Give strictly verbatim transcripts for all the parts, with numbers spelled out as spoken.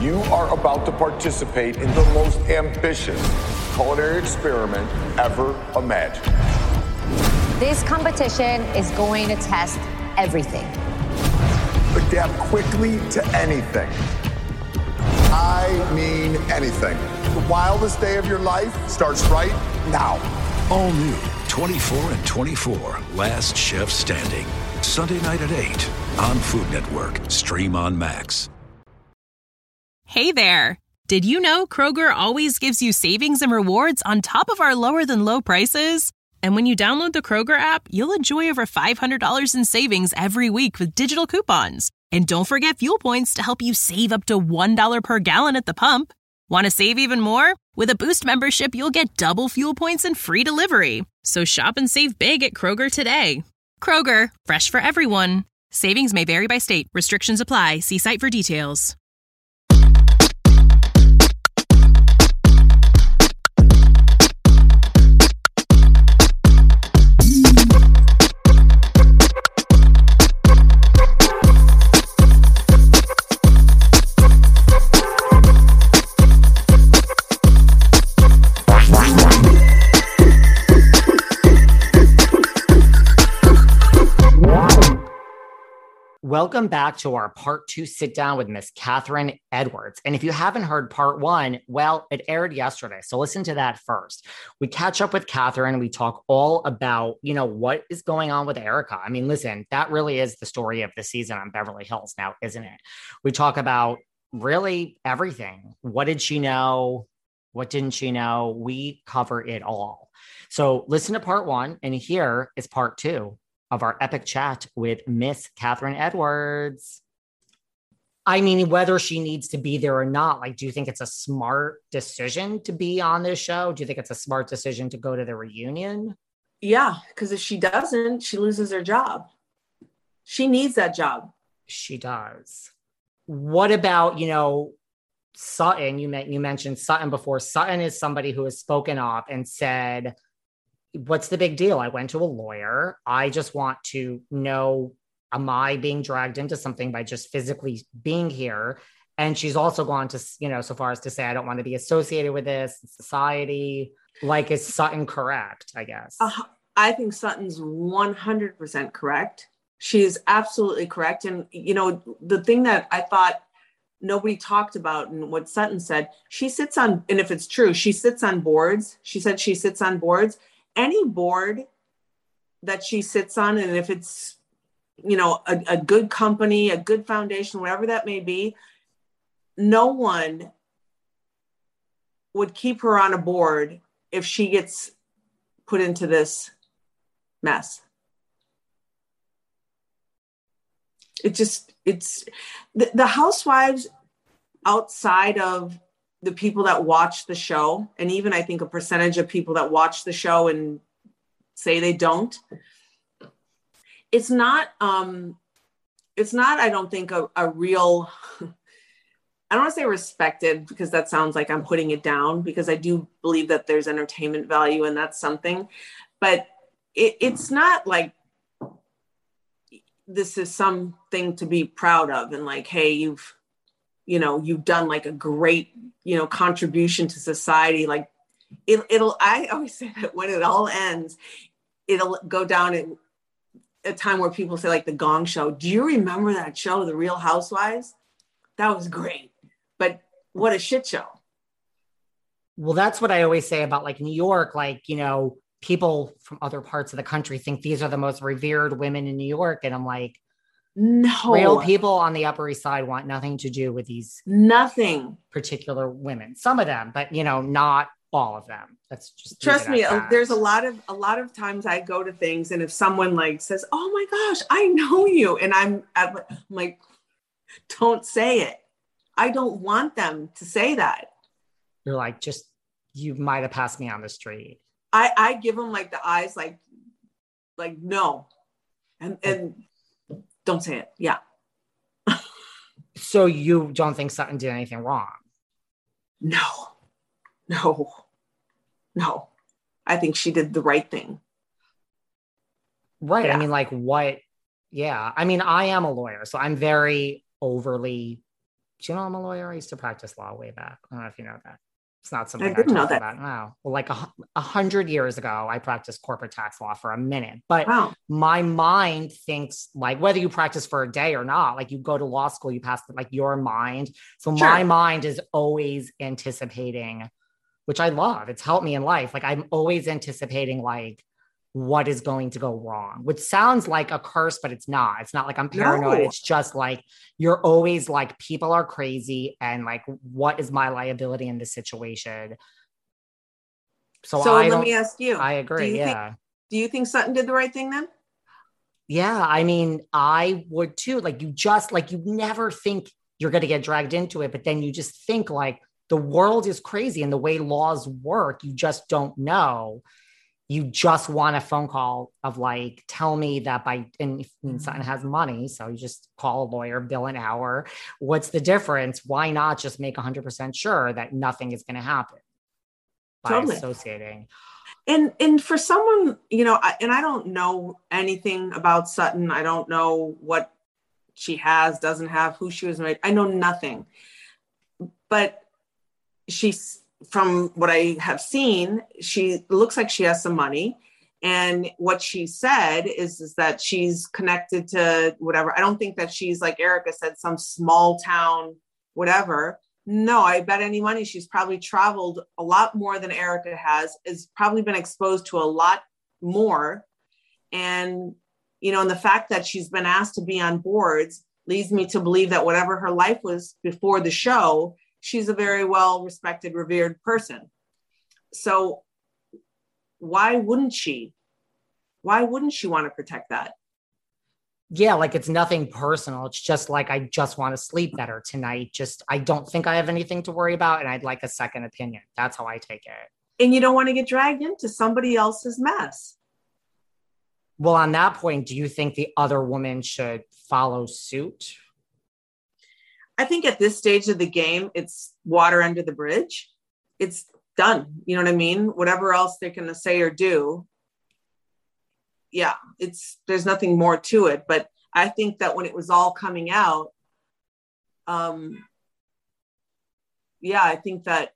You are about to participate in the most ambitious culinary experiment ever imagined. This competition is going to test everything. Adapt quickly to anything. I mean anything. The wildest day of your life starts right now. All new twenty-four and twenty-four, Last Chef Standing. Sunday night at eight on Food Network. Stream on Max. Hey there. Did you know Kroger always gives you savings and rewards on top of our lower than low prices? And when you download the Kroger app, you'll enjoy over five hundred dollars in savings every week with digital coupons. And don't forget fuel points to help you save up to one dollar per gallon at the pump. Want to save even more? With a Boost membership, you'll get double fuel points and free delivery. So shop and save big at Kroger today. Kroger, fresh for everyone. Savings may vary by state. Restrictions apply. See site for details. Welcome back to our part two sit down with Miss Catherine Edwards. And if you haven't heard part one, well, it aired yesterday. So listen to that first. We catch up with Catherine. We talk all about, you know, what is going on with Erica. I mean, listen, that really is the story of the season on Beverly Hills now, isn't it? We talk about really everything. What did she know? What didn't she know? We cover it all. So listen to part one, and here is part two of our epic chat with Miss Catherine Edwards. I mean, whether she needs to be there or not, like, do you think it's a smart decision to be on this show? Do you think it's a smart decision to go to the reunion? Yeah, because if she doesn't, she loses her job. She needs that job. She does. What about, you know, Sutton? You, met, you mentioned Sutton before. Sutton is somebody who has spoken up and said, what's the big deal? I went to a lawyer. I just want to know, am I being dragged into something by just physically being here? And she's also gone to, you know, so far as to say, I don't want to be associated with this society. Like, is Sutton correct, I guess? Uh, I think Sutton's one hundred percent correct. She is absolutely correct. And, you know, the thing that I thought nobody talked about and what Sutton said, she sits on, and if it's true, she sits on boards. She said she sits on boards. Any board that she sits on, and if it's, you know, a, a good company, a good foundation, whatever that may be, no one would keep her on a board if she gets put into this mess. It just, it's, the, the housewives outside of the people that watch the show, and even I think a percentage of people that watch the show and say they don't, it's not, um, it's not, I don't think a, a real, I don't want to say respected, because that sounds like I'm putting it down, because I do believe that there's entertainment value and that's something, but it, it's not like this is something to be proud of. And like, hey, you've, you know, you've done like a great, you know, contribution to society. Like it, it'll, I always say that when it all ends, it'll go down in a time where people say like the Gong Show. Do you remember that show, The Real Housewives? That was great, but what a shit show. Well, that's what I always say about like New York. Like, you know, people from other parts of the country think these are the most revered women in New York. And I'm like, no, real people on the Upper East Side want nothing to do with these nothing particular women. Some of them, but you know, not all of them. That's just trust me. That. There's a lot of a lot of times I go to things, and if someone like says, "Oh my gosh, I know you," and I'm, I'm like, "Don't say it." I don't want them to say that. You're like, just you might have passed me on the street. I I give them like the eyes, like, like no, and and. Don't say it. Yeah. So you don't think Sutton did anything wrong? No, no, no. I think she did the right thing. Right. Yeah. I mean, like what? Yeah. I mean, I am a lawyer, so I'm very overly Do you know I'm a lawyer? I used to practice law way back. I don't know if you know that. It's not something I I, didn't know talk that. about now. Well, like a, a hundred years ago, I practiced corporate tax law for a minute. But Wow. my mind thinks like whether you practice for a day or not, like you go to law school, you pass like your mind. So Sure. my mind is always anticipating, which I love. It's helped me in life. Like I'm always anticipating like what is going to go wrong, which sounds like a curse, but it's not. It's not like I'm paranoid. No. It's just like, you're always like, people are crazy. And like, what is my liability in this situation? So, So I let me ask you. I agree. Do you yeah. Think, do you think Sutton did the right thing then? Yeah. I mean, I would too. Like you just like, you never think you're going to get dragged into it, but then you just think like the world is crazy and the way laws work, you just don't know. You just want a phone call of like, tell me that by, and if Sutton has money, so you just call a lawyer, bill an hour. What's the difference? Why not just make one hundred percent sure that nothing is going to happen by Totally. associating? And and for someone, you know, I, and I don't know anything about Sutton. I don't know what she has, doesn't have, who she was married. I know nothing. But she's, from what I have seen, she looks like she has some money. And what she said is, is that she's connected to whatever. I don't think that she's, like Erica said, some small town, whatever. No, I bet any money she's probably traveled a lot more than Erica has, has probably been exposed to a lot more. And, you know, and the fact that she's been asked to be on boards leads me to believe that whatever her life was before the show, she's a very well respected, revered person. So why wouldn't she? Why wouldn't she want to protect that? Yeah, like it's nothing personal. It's just like, I just want to sleep better tonight. Just, I don't think I have anything to worry about. And I'd like a second opinion. That's how I take it. And you don't want to get dragged into somebody else's mess. Well, on that point, do you think the other woman should follow suit? I think at this stage of the game, it's water under the bridge. It's done. You know what I mean? Whatever else they're going to say or do. Yeah, it's, there's nothing more to it. But I think that when it was all coming out, um, yeah, I think that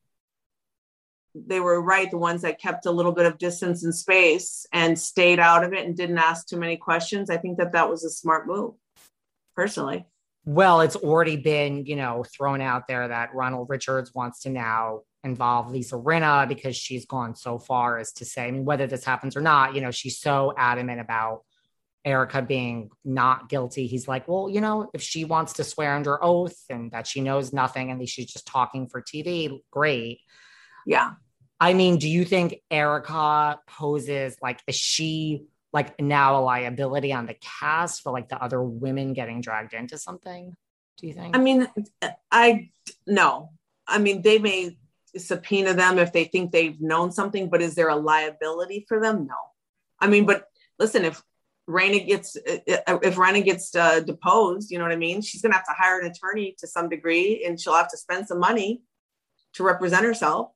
they were right. The ones that kept a little bit of distance and space and stayed out of it and didn't ask too many questions. I think that that was a smart move, personally. Well, it's already been, you know, thrown out there that Ronald Richards wants to now involve Lisa Rinna because she's gone so far as to say, I mean, whether this happens or not, you know, she's so adamant about Erica being not guilty. He's like, well, you know, if she wants to swear under oath and that she knows nothing and she's just talking for T V, great. Yeah. I mean, do you think Erica poses like, is she like now a liability on the cast for like the other women getting dragged into something? Do you think? I mean, I, no, I mean, they may subpoena them if they think they've known something, but is there a liability for them? No. I mean, but listen, if Raina gets, if Raina gets uh, deposed, you know what I mean? She's going to have to hire an attorney to some degree and she'll have to spend some money to represent herself.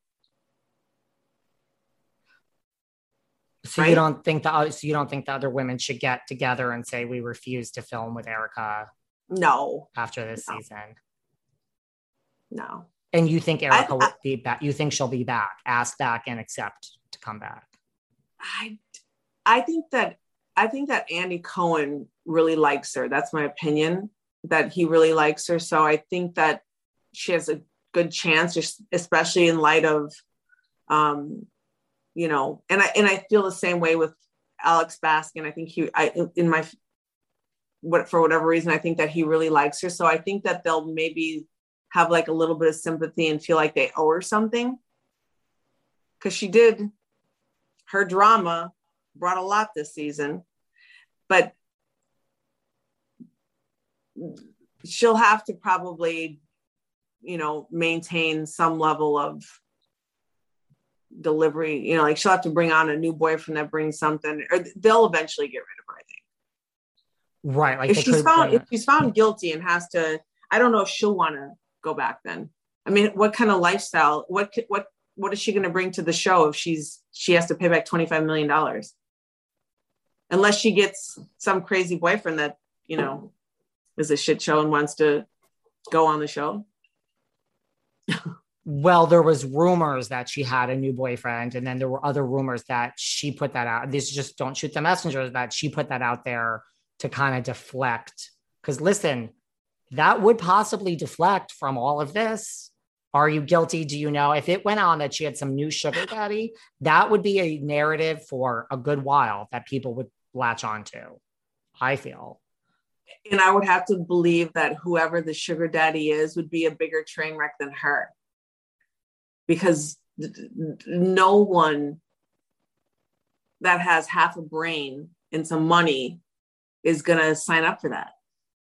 So right? you don't think that, so you don't think the other women should get together and say, we refuse to film with Erica? No. After this no. season? No. And you think Erica I, I, will be back? You think she'll be back, asked back and accept to come back? I, I think that, I think that Andy Cohen really likes her. That's my opinion, that he really likes her. So I think that she has a good chance, especially in light of, um, you know, and I, and I feel the same way with Alex Baskin. I think he, I, in my, what, for whatever reason, I think that he really likes her. So I think that they'll maybe have like a little bit of sympathy and feel like they owe her something. Cause she did, her drama brought a lot this season, but she'll have to probably, you know, maintain some level of delivery, you know, like she'll have to bring on a new boyfriend that brings something, or they'll eventually get rid of her, I think. Right. Like if she's found, if she's found guilty and has to, I don't know if she'll want to go back then. I mean, what kind of lifestyle, what, what, what is she going to bring to the show if she's, she has to pay back twenty-five million dollars? Unless she gets some crazy boyfriend that, you know, is a shit show and wants to go on the show. Well, there was rumors that she had a new boyfriend, and then there were other rumors that she put that out. These just don't shoot the messenger, that she put that out there to kind of deflect. Because listen, that would possibly deflect from all of this. Are you guilty? Do you know? If it went on that she had some new sugar daddy, that would be a narrative for a good while that people would latch onto, I feel. And I would have to believe that whoever the sugar daddy is would be a bigger train wreck than her. Because no one that has half a brain and some money is going to sign up for that.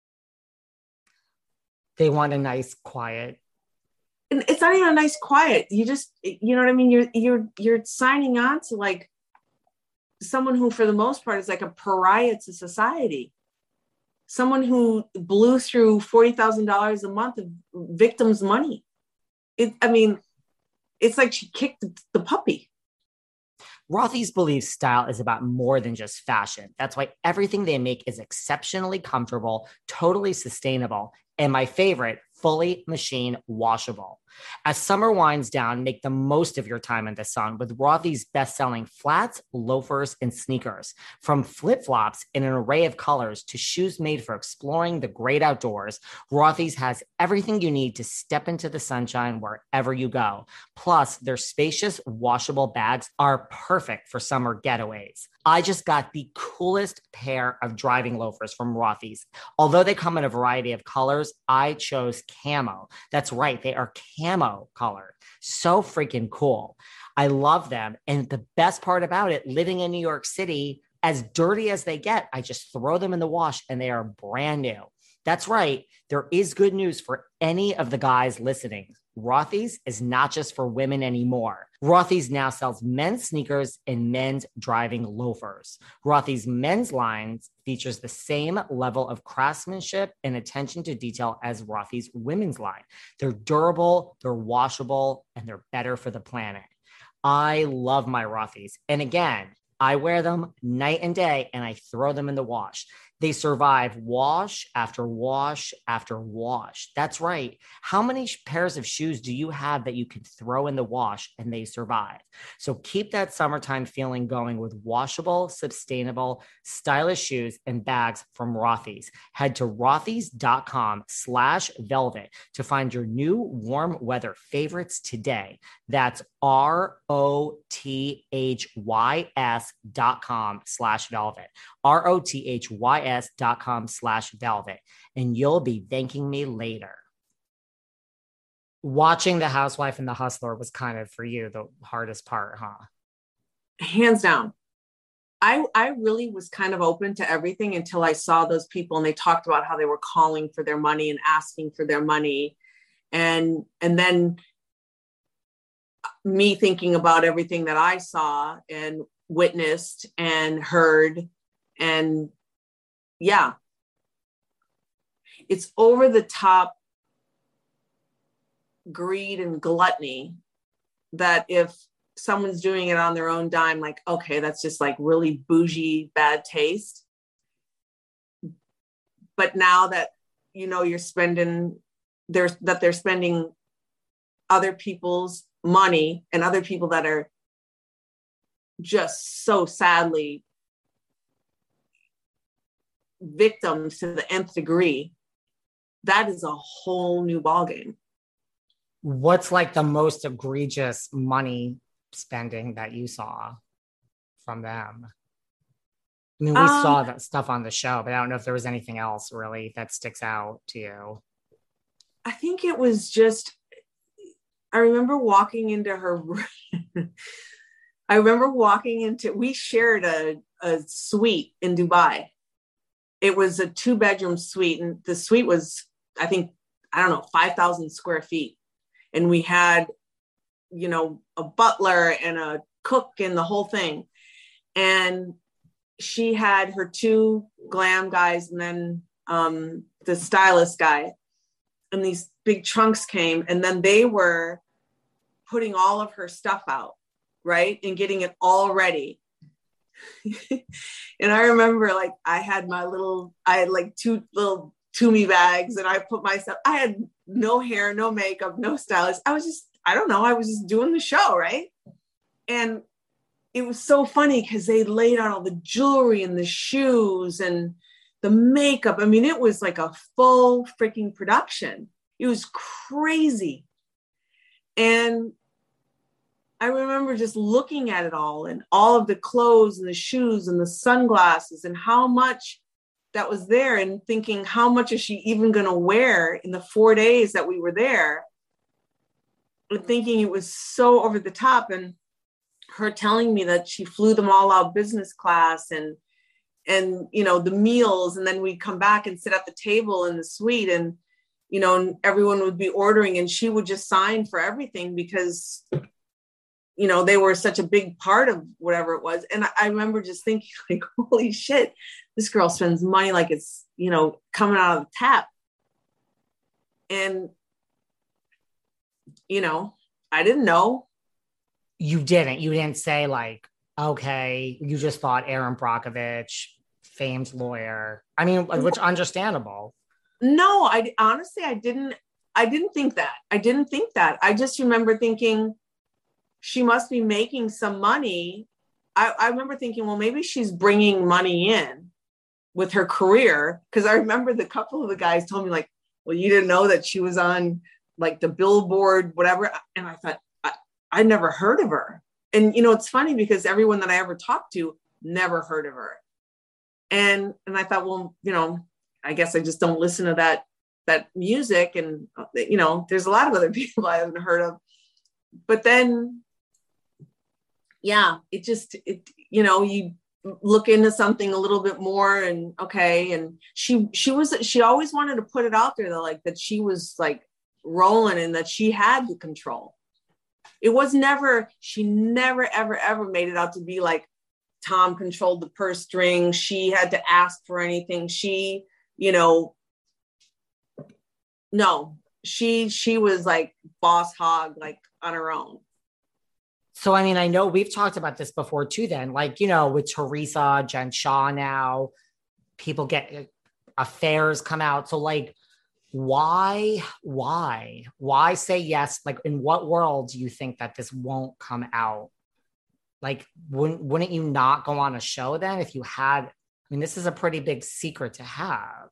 They want a nice, quiet. And it's not even a nice, quiet. You just, you know what I mean? You're, you're, you're signing on to like someone who, for the most part, is like a pariah to society. Someone who blew through forty thousand dollars a month of victims' money. It, I mean, it's like she kicked the, the puppy. Rothy's believes style is about more than just fashion. That's why everything they make is exceptionally comfortable, totally sustainable, and my favorite, fully machine washable. As summer winds down, make the most of your time in the sun with Rothy's best-selling flats, loafers, and sneakers. From flip-flops in an array of colors to shoes made for exploring the great outdoors, Rothy's has everything you need to step into the sunshine wherever you go. Plus, their spacious washable bags are perfect for summer getaways. I just got the coolest pair of driving loafers from Rothy's. Although they come in a variety of colors, I chose camo. That's right, they are camo colored. So freaking cool. I love them. And the best part about it, living in New York City, as dirty as they get, I just throw them in the wash and they are brand new. That's right, there is good news for any of the guys listening. Rothy's is not just for women anymore. Rothy's now sells men's sneakers and men's driving loafers. Rothy's men's lines features the same level of craftsmanship and attention to detail as Rothy's women's line. They're durable, they're washable, and they're better for the planet. I love my Rothy's. And again, I wear them night and day and I throw them in the wash. They survive wash after wash after wash. That's right. How many pairs of shoes do you have that you can throw in the wash and they survive? So keep that summertime feeling going with washable, sustainable, stylish shoes and bags from Rothy's. Head to rothys.com slash velvet to find your new warm weather favorites today. That's R-O-T-H-Y-S dot com slash velvet. R-O-T-H-Y-S dot com slash velvet. And you'll be thanking me later. Watching The Housewife and The Hustler was kind of, for you, the hardest part, huh? Hands down. I, I really was kind of open to everything until I saw those people and they talked about how they were calling for their money and asking for their money. And, and then me thinking about everything that I saw and witnessed and heard. And yeah, it's over the top greed and gluttony that if someone's doing it on their own dime, like, okay, that's just like really bougie, bad taste. But now that, you know, you're spending, there's that they're spending other people's money and other people that are just so sadly victims to the nth degree, that is a whole new ballgame. What's like the most egregious money spending that you saw from them? I mean, we um, saw that stuff on the show, but I don't know if there was anything else really that sticks out to you. I think it was just, I remember walking into her I remember walking into, we shared a, a suite in Dubai. It was a two bedroom suite. And the suite was, I think, I don't know, five thousand square feet. And we had, you know, a butler and a cook and the whole thing. And she had her two glam guys and then um, the stylist guy. And these big trunks came and then they were putting all of her stuff out, right? And getting it all ready. And I remember like, I had my little, I had like two little Tumi bags and I put myself, I had no hair, no makeup, no stylist. I was just, I don't know. I was just doing the show. Right. And it was so funny because they laid out all the jewelry and the shoes and the makeup. I mean, it was like a full freaking production. It was crazy. And I remember just looking at it all and all of the clothes and the shoes and the sunglasses and how much that was there, and thinking, how much is she even going to wear in the four days that we were there? And thinking it was so over the top. And her telling me that she flew them all out business class, and, and, you know, the meals. And then we'd come back and sit at the table in the suite, and, you know, and everyone would be ordering, and she would just sign for everything because, you know, they were such a big part of whatever it was. And I, I remember just thinking, like, holy shit, this girl spends money like it's, you know, coming out of the tap. And, you know, I didn't know. You didn't. You didn't say like, okay, you just thought Erin Brockovich, famed lawyer. I mean, which understandable. No, I honestly, I didn't, I didn't think that. I didn't think that. I just remember thinking she must be making some money. I, I remember thinking, well, maybe she's bringing money in with her career. Cause I remember the couple of the guys told me like, well, you didn't know that she was on like the Billboard, whatever. And I thought, I, I never heard of her. And, you know, it's funny because everyone that I ever talked to never heard of her. And, and I thought, well, you know, I guess I just don't listen to that, that music. And, you know, there's a lot of other people I haven't heard of, but then, yeah, it just, it, you know, you look into something a little bit more, and okay. And she, she was, she always wanted to put it out there though, like that she was like rolling and that she had the control. It was never, she never, ever, ever made it out to be like Tom controlled the purse string. She had to ask for anything. She, you know, no, she, she was like boss hog, like on her own. So, I mean, I know we've talked about this before too, then, like, you know, with Teresa, Jen Shah now, people get affairs come out. So like, why, why, why say yes? Like, in what world do you think that this won't come out? Like, wouldn't, wouldn't you not go on a show then if you had, I mean, this is a pretty big secret to have.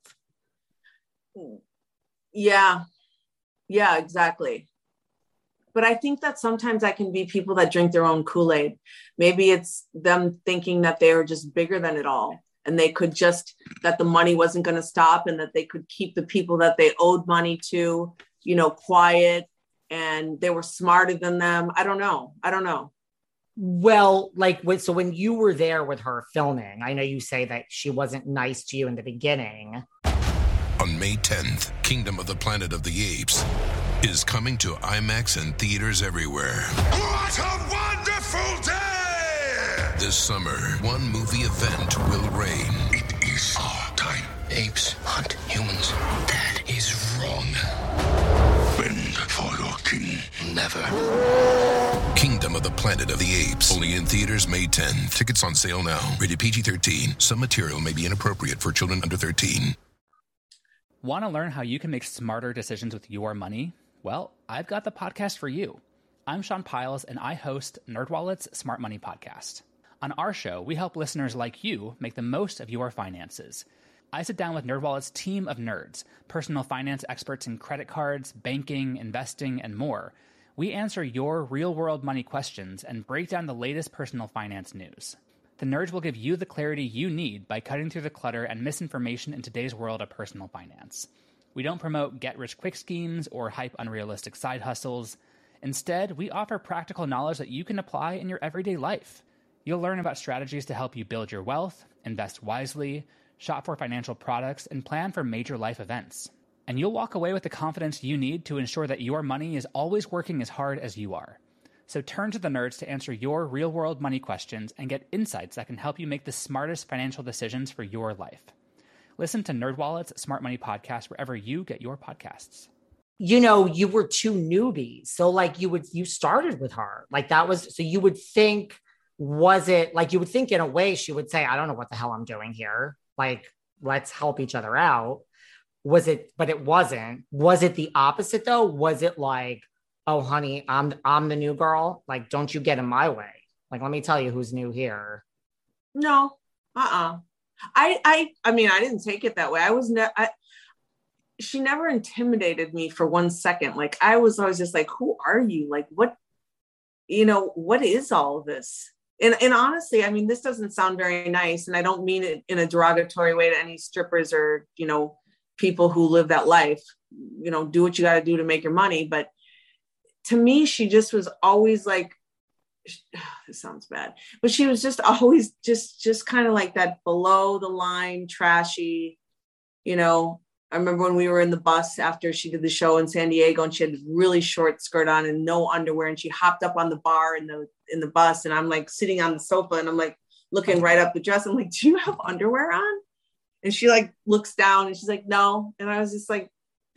Yeah. Yeah, exactly. But I think that sometimes that can be people that drink their own Kool-Aid. Maybe it's them thinking that they were just bigger than it all, and they could just, that the money wasn't going to stop, and that they could keep the people that they owed money to, you know, quiet, and they were smarter than them. I don't know. I don't know. Well, like, when, so when you were there with her filming, I know you say that she wasn't nice to you in the beginning. On May tenth, Kingdom of the Planet of the Apes is coming to IMAX and theaters everywhere. What a wonderful day! This summer, one movie event will reign. It is our time. Apes hunt humans. That is wrong. Bend for your king. Never. Kingdom of the Planet of the Apes. Only in theaters May tenth. Tickets on sale now. Rated P G thirteen. Some material may be inappropriate for children under thirteen. Want to learn how you can make smarter decisions with your money? Well, I've got the podcast for you. I'm Sean Piles, and I host NerdWallet's Smart Money Podcast. On our show, we help listeners like you make the most of your finances. I sit down with NerdWallet's team of nerds, personal finance experts in credit cards, banking, investing, and more. We answer your real-world money questions and break down the latest personal finance news. The nerds will give you the clarity you need by cutting through the clutter and misinformation in today's world of personal finance. We don't promote get-rich-quick schemes or hype unrealistic side hustles. Instead, we offer practical knowledge that you can apply in your everyday life. You'll learn about strategies to help you build your wealth, invest wisely, shop for financial products, and plan for major life events. And you'll walk away with the confidence you need to ensure that your money is always working as hard as you are. So turn to the nerds to answer your real-world money questions and get insights that can help you make the smartest financial decisions for your life. Listen to NerdWallet's Smart Money Podcast wherever you get your podcasts. You know, you were two newbies. So like you would, you started with her. Like that was, so you would think, was it like, you would think in a way she would say, I don't know what the hell I'm doing here. Like, let's help each other out. Was it, but it wasn't. Was it the opposite though? Was it like, oh honey, I'm I'm the new girl. Like, don't you get in my way. Like, let me tell you who's new here. No, uh-uh. I I I mean, I didn't take it that way. I was never she never intimidated me for one second. Like I was always just like, who are you? Like what, you know, what is all of this? And and honestly, I mean, this doesn't sound very nice. And I don't mean it in a derogatory way to any strippers or, you know, people who live that life. You know, do what you got to do to make your money. But to me, she just was always like, it sounds bad, but she was just always just, just kind of like that below the line, trashy, you know. I remember when we were in the bus after she did the show in San Diego and she had a really short skirt on and no underwear. And she hopped up on the bar in the, in the bus. And I'm like sitting on the sofa and I'm like looking right up the dress. I'm like, do you have underwear on? And she like looks down and she's like, no. And I was just like,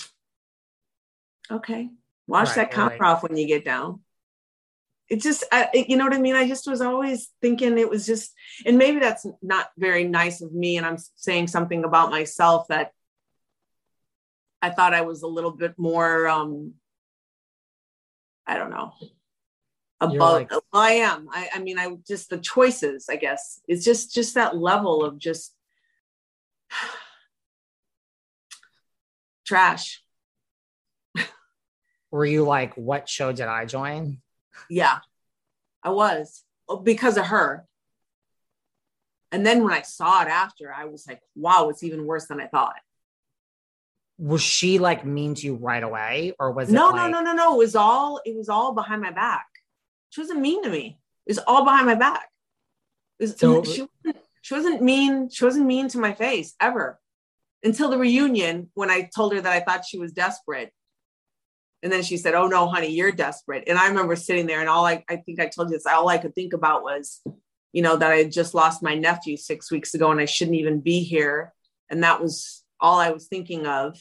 okay, wash right, that collar right. off when you get down. It just, I, it, you know what I mean? I just was always thinking it was just, and maybe that's not very nice of me. And I'm saying something about myself that I thought I was a little bit more, um, I don't know, above. Like, well, I am. I, I mean, I just, the choices, I guess, it's just, just that level of just trash. were you like, what show did I join? Yeah, I was, because of her. And then when I saw it after, I was like, wow, it's even worse than I thought. Was she like mean to you right away? Or was it no, like... no, no, no, no. It was all, it was all behind my back. She wasn't mean to me. It was all behind my back. It was, so, she, wasn't, she wasn't mean. She wasn't mean to my face ever until the reunion when I told her that I thought she was desperate. And then she said, oh no, honey, you're desperate. And I remember sitting there and all I, I think I told you this, all I could think about was, you know, that I had just lost my nephew six weeks ago and I shouldn't even be here. And that was all I was thinking of.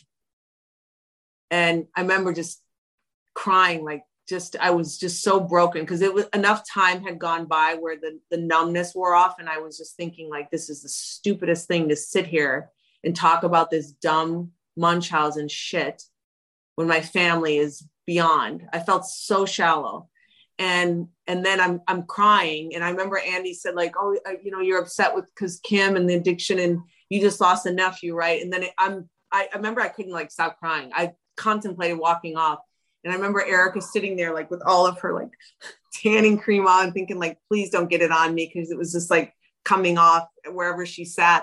And I remember just crying, like just, I was just so broken because it was enough time had gone by where the, the numbness wore off. And I was just thinking like, this is the stupidest thing to sit here and talk about this dumb Munchausen shit when my family is beyond. I felt so shallow. And, and then I'm, I'm crying. And I remember Andy said like, oh, you know, you're upset with, cause Kim and the addiction and you just lost a nephew. Right. And then it, I'm, I, I remember I couldn't like stop crying. I contemplated walking off. And I remember Erica sitting there like with all of her like tanning cream on thinking like, please don't get it on me. Cause it was just like coming off wherever she sat.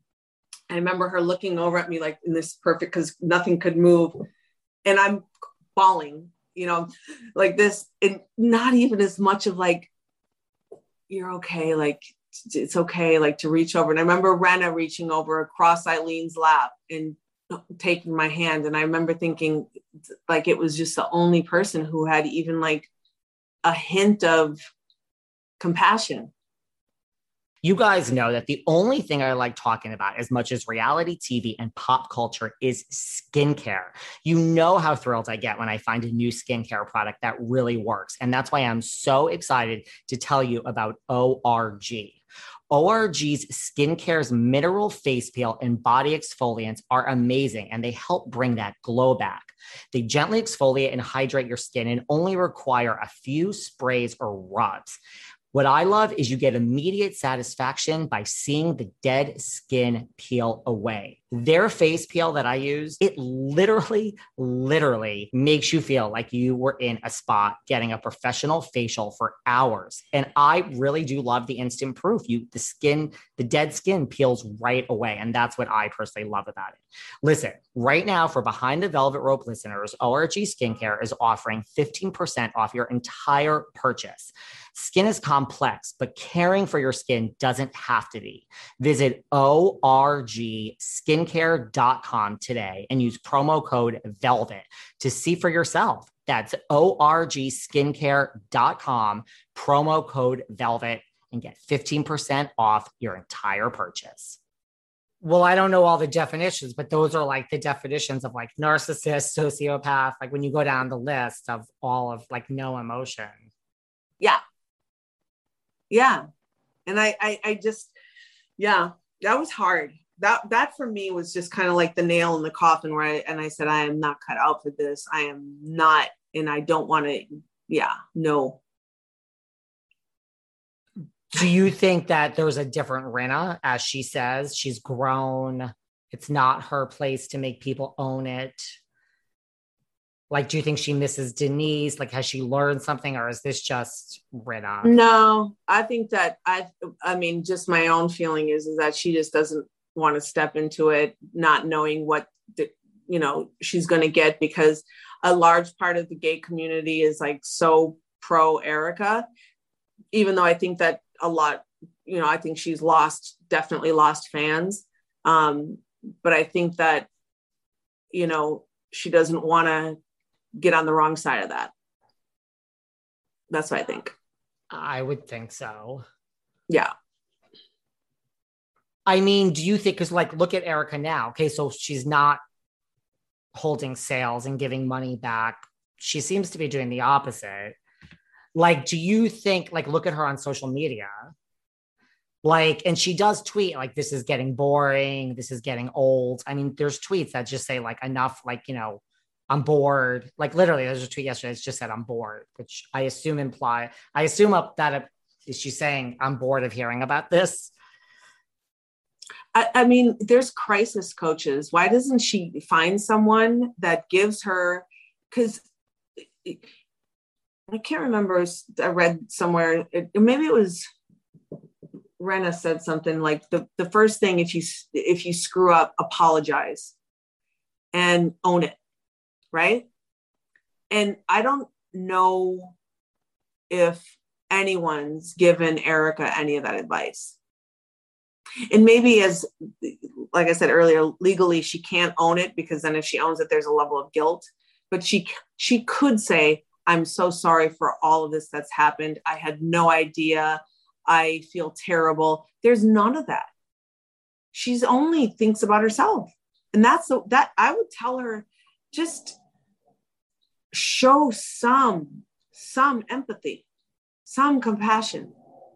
I remember her looking over at me like in this perfect, cause nothing could move. And I'm bawling, you know, like this, and not even as much of like, you're okay. Like, it's okay. Like to reach over. And I remember Renna reaching over across Eileen's lap and taking my hand. And I remember thinking like, it was just the only person who had even like a hint of compassion. You guys know that the only thing I like talking about as much as reality T V and pop culture is skincare. You know how thrilled I get when I find a new skincare product that really works. And that's why I'm so excited to tell you about O R G. O R G's Skincare's mineral face peel and body exfoliants are amazing, and they help bring that glow back. They gently exfoliate and hydrate your skin and only require a few sprays or rubs. What I love is you get immediate satisfaction by seeing the dead skin peel away. Their face peel that I use, it literally, literally makes you feel like you were in a spa getting a professional facial for hours. And I really do love the instant proof. You, the skin, the dead skin peels right away. And that's what I personally love about it. Listen, right now for Behind the Velvet Rope listeners, O R G Skincare is offering fifteen percent off your entire purchase. Skin is complex, but caring for your skin doesn't have to be. Visit O R G skincare dot com today and use promo code VELVET to see for yourself. That's O R G skincare dot com, promo code VELVET, and get fifteen percent off your entire purchase. Well, I don't know all the definitions, but those are like the definitions of like narcissist, sociopath, like when you go down the list of all of like no emotion. Yeah. Yeah. And I, I, I just, yeah, that was hard. that, that for me was just kind of like the nail in the coffin where I, and I said, I am not cut out for this. I am not, and I don't want to, yeah, no. Do you think that there's a different Rinna, as she says, she's grown, it's not her place to make people own it? Like, do you think she misses Denise? Like, has she learned something, or is this just Rinna? No, I think that I, I mean, just my own feeling is, is that she just doesn't want to step into it, not knowing what, the, you know, she's going to get, because a large part of the gay community is like so pro Erika, even though I think that a lot, you know, I think she's lost, definitely lost fans. Um, but I think that, you know, she doesn't want to get on the wrong side of that. That's what I think. I would think so. Yeah. I mean, do you think, because like, look at Erika now. Okay, so she's not holding sales and giving money back. She seems to be doing the opposite. Like, do you think, like, look at her on social media. Like, and she does tweet, like, this is getting boring. This is getting old. I mean, there's tweets that just say, like, enough, like, you know, I'm bored. Like, literally, there's a tweet yesterday that just said, I'm bored, which I assume imply, I assume up that it, is she saying, I'm bored of hearing about this? I, I mean, there's crisis coaches. Why doesn't she find someone that gives her, because I can't remember, I read somewhere, it, maybe it was Rinna said something like the, the first thing, if you, if you screw up, apologize and own it. Right. And I don't know if anyone's given Erika any of that advice. And maybe, as, like I said earlier, legally, she can't own it, because then if she owns it, there's a level of guilt, but she, she could say, I'm so sorry for all of this that's happened. I had no idea. I feel terrible. There's none of that. She's only thinks about herself. And that's the, that I would tell her, just show some, some empathy, some compassion.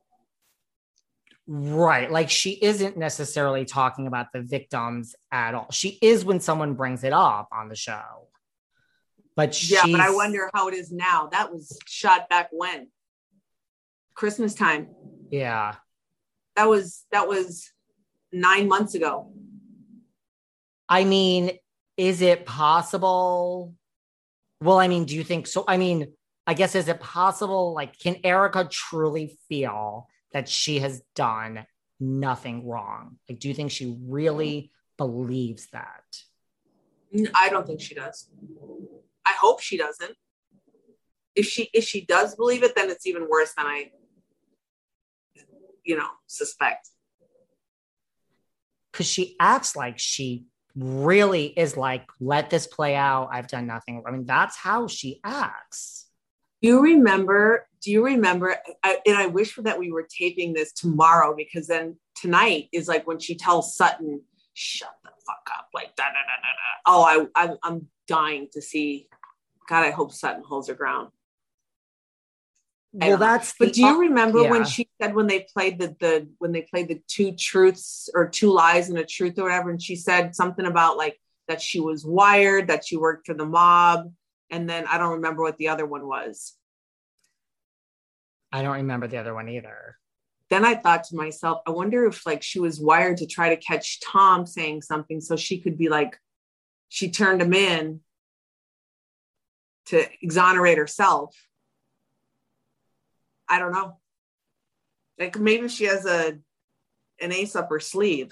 Right. Like, she isn't necessarily talking about the victims at all. She is when someone brings it up on the show. But yeah, but I wonder how it is now. That was shot back when? Christmas time. Yeah. That was, that was nine months ago. I mean, is it possible? Well, I mean, do you think so? I mean, I guess, is it possible? Like, can Erika truly feel that she has done nothing wrong? Like, do you think she really believes that? I don't think she does. I hope she doesn't. If she, if she does believe it, then it's even worse than I, you know, suspect. Because she acts like she really is like, let this play out. I've done nothing. I mean, that's how she acts. Do you remember, do you remember, I, and I wish that we were taping this tomorrow, because then tonight is like when she tells Sutton, shut the fuck up. Like, da, da, da, da, da. Oh, I, I, I'm dying to see. God, I hope Sutton holds her ground. Well, that's, but do you remember yeah. when she said, when they played the, the, when they played the two truths or two lies and a truth or whatever, and she said something about like that she was wired, that she worked for the mob. And then I don't remember what the other one was. I don't remember the other one either. Then I thought to myself, I wonder if like she was wired to try to catch Tom saying something so she could be like, she turned him in to exonerate herself. I don't know. Like, maybe she has a an ace up her sleeve.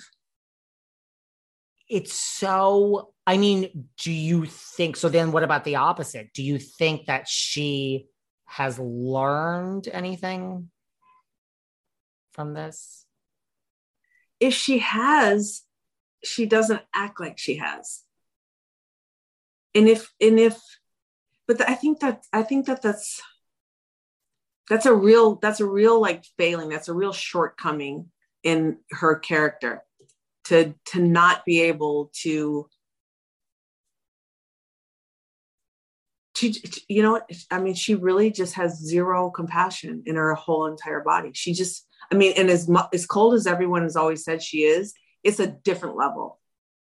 It's so, I mean, do you think, so then what about the opposite? Do you think that she has learned anything from this? If she has, she doesn't act like she has. And if, and if, but I think that, I think that that's, that's a real, that's a real like failing. That's a real shortcoming in her character, to, to not be able to, to, you know, I mean, she really just has zero compassion in her whole entire body. She just, I mean, and as, as cold as everyone has always said she is, it's a different level.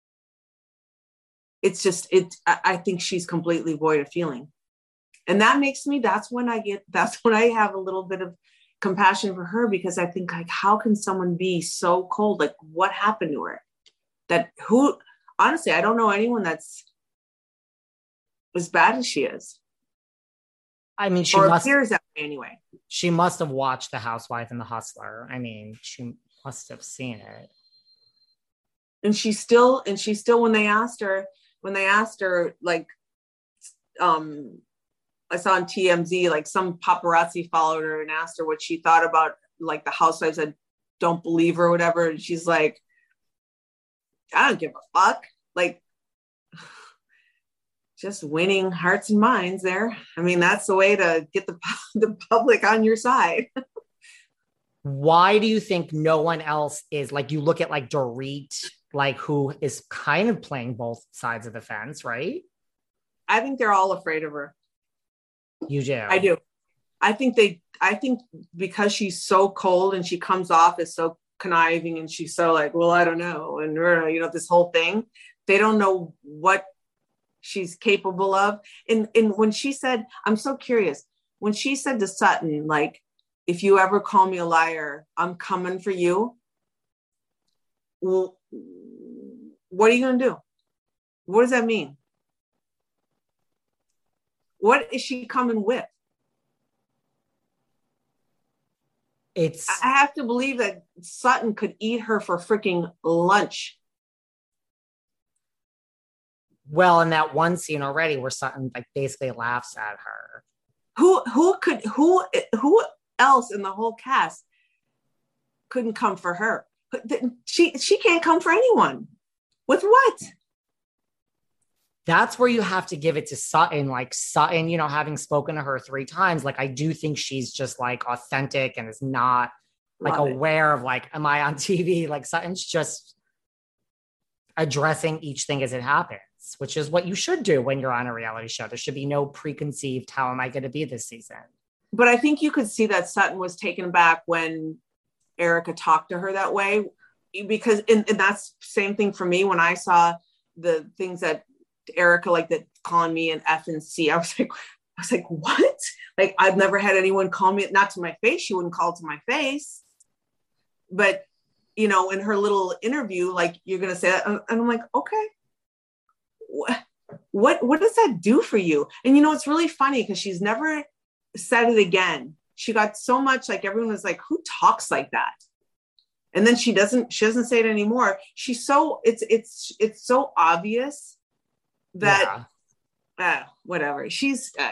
It's just, it, I think she's completely void of feeling. And that makes me, that's when I get, that's when I have a little bit of compassion for her, because I think, like, how can someone be so cold? Like, what happened to her? That who, honestly, I don't know anyone that's as bad as she is. I mean, she or must, appears that way anyway. She must have watched The Housewife and The Hustler. I mean, she must have seen it. And she still, and she still, when they asked her, when they asked her, like, um, I saw on T M Z, like some paparazzi followed her and asked her what she thought about, like, the housewives that don't believe her or whatever. And she's like, I don't give a fuck. Like, just winning hearts and minds there. I mean, that's the way to get the, the public on your side. Why do you think no one else is, like, you look at like Dorit, like, who is kind of playing both sides of the fence, right? I think they're all afraid of her. You do? I do. I think they, I think because she's so cold and she comes off as so conniving and she's so like, well, I don't know. And, you know, this whole thing, they don't know what she's capable of. And, and when she said, I'm so curious, when she said to Sutton, like, if you ever call me a liar, I'm coming for you. Well, what are you going to do? What does that mean? What is she coming with? It's. I have to believe that Sutton could eat her for freaking lunch. Well, in that one scene already where Sutton, like, basically laughs at her. Who who could who who else in the whole cast couldn't come for her? She she can't come for anyone. With what? That's where you have to give it to Sutton. Like, Sutton, you know, having spoken to her three times, like, I do think she's just, like, authentic and is not, like, Love it. aware of, like, am I on T V? Like, Sutton's just addressing each thing as it happens, which is what you should do when you're on a reality show. There should be no preconceived, how am I going to be this season? But I think you could see that Sutton was taken aback when Erica talked to her that way, because, and, and that's same thing for me when I saw the things that Erica, like, that calling me an F and C. I was like, I was like, what? Like, I've never had anyone call me, not to my face. She wouldn't call to my face, but, you know, in her little interview, like, you're going to say that. And I'm like, okay, what, what, what does that do for you? And, you know, it's really funny because she's never said it again. She got so much, like, everyone was like, who talks like that? And then she doesn't, she doesn't say it anymore. She's so, it's, it's, it's so obvious that, yeah. uh, whatever. She's, uh,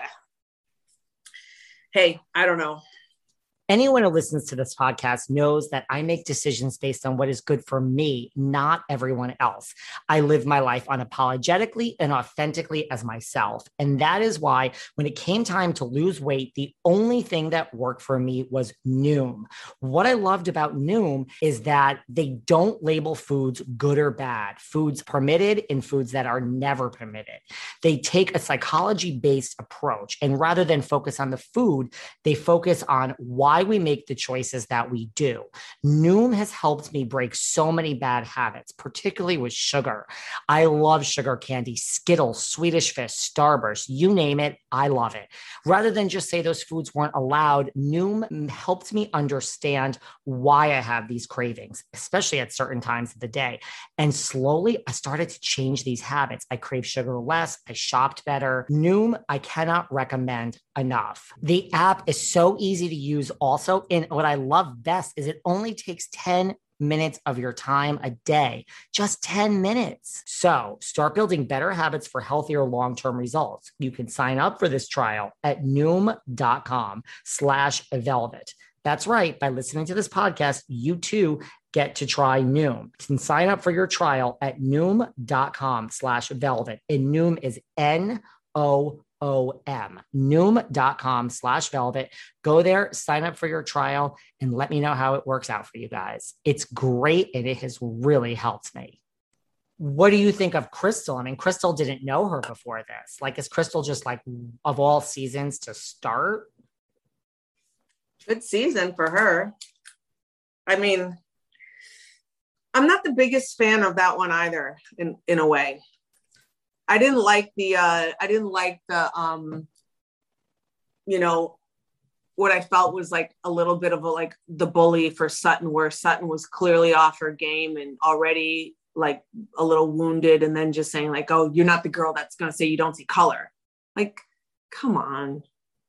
hey, I don't know. Anyone who listens to this podcast knows that I make decisions based on what is good for me, not everyone else. I live my life unapologetically and authentically as myself. And that is why when it came time to lose weight, the only thing that worked for me was Noom. What I loved about Noom is that they don't label foods good or bad, foods permitted and foods that are never permitted. They take a psychology-based approach, and rather than focus on the food, they focus on why we make the choices that we do. Noom has helped me break so many bad habits, particularly with sugar. I love sugar candy, Skittles, Swedish Fish, Starburst, you name it, I love it. Rather than just say those foods weren't allowed, Noom helped me understand why I have these cravings, especially at certain times of the day. And slowly, I started to change these habits. I crave sugar less. I shopped better. Noom, I cannot recommend enough. The app is so easy to use also. And what I love best is it only takes ten minutes of your time a day, just ten minutes. So start building better habits for healthier long-term results. You can sign up for this trial at noom.com slash velvet. That's right. By listening to this podcast, you too get to try Noom. You can sign up for your trial at noom.com slash velvet. And Noom is N O O M, noom.com slash velvet. Go there, sign up for your trial, and let me know how it works out for you guys. It's great, and it has really helped me. What do you think of Crystal? I mean, Crystal didn't know her before this. Like, is Crystal just, like, of all seasons to start? Good season for her. I mean, I'm not the biggest fan of that one either, in, in a way. I didn't like the, uh, I didn't like the, um, you know, what I felt was like a little bit of a, like the bully for Sutton, where Sutton was clearly off her game and already like a little wounded. And then just saying like, oh, you're not the girl that's going to say you don't see color. Like, come on.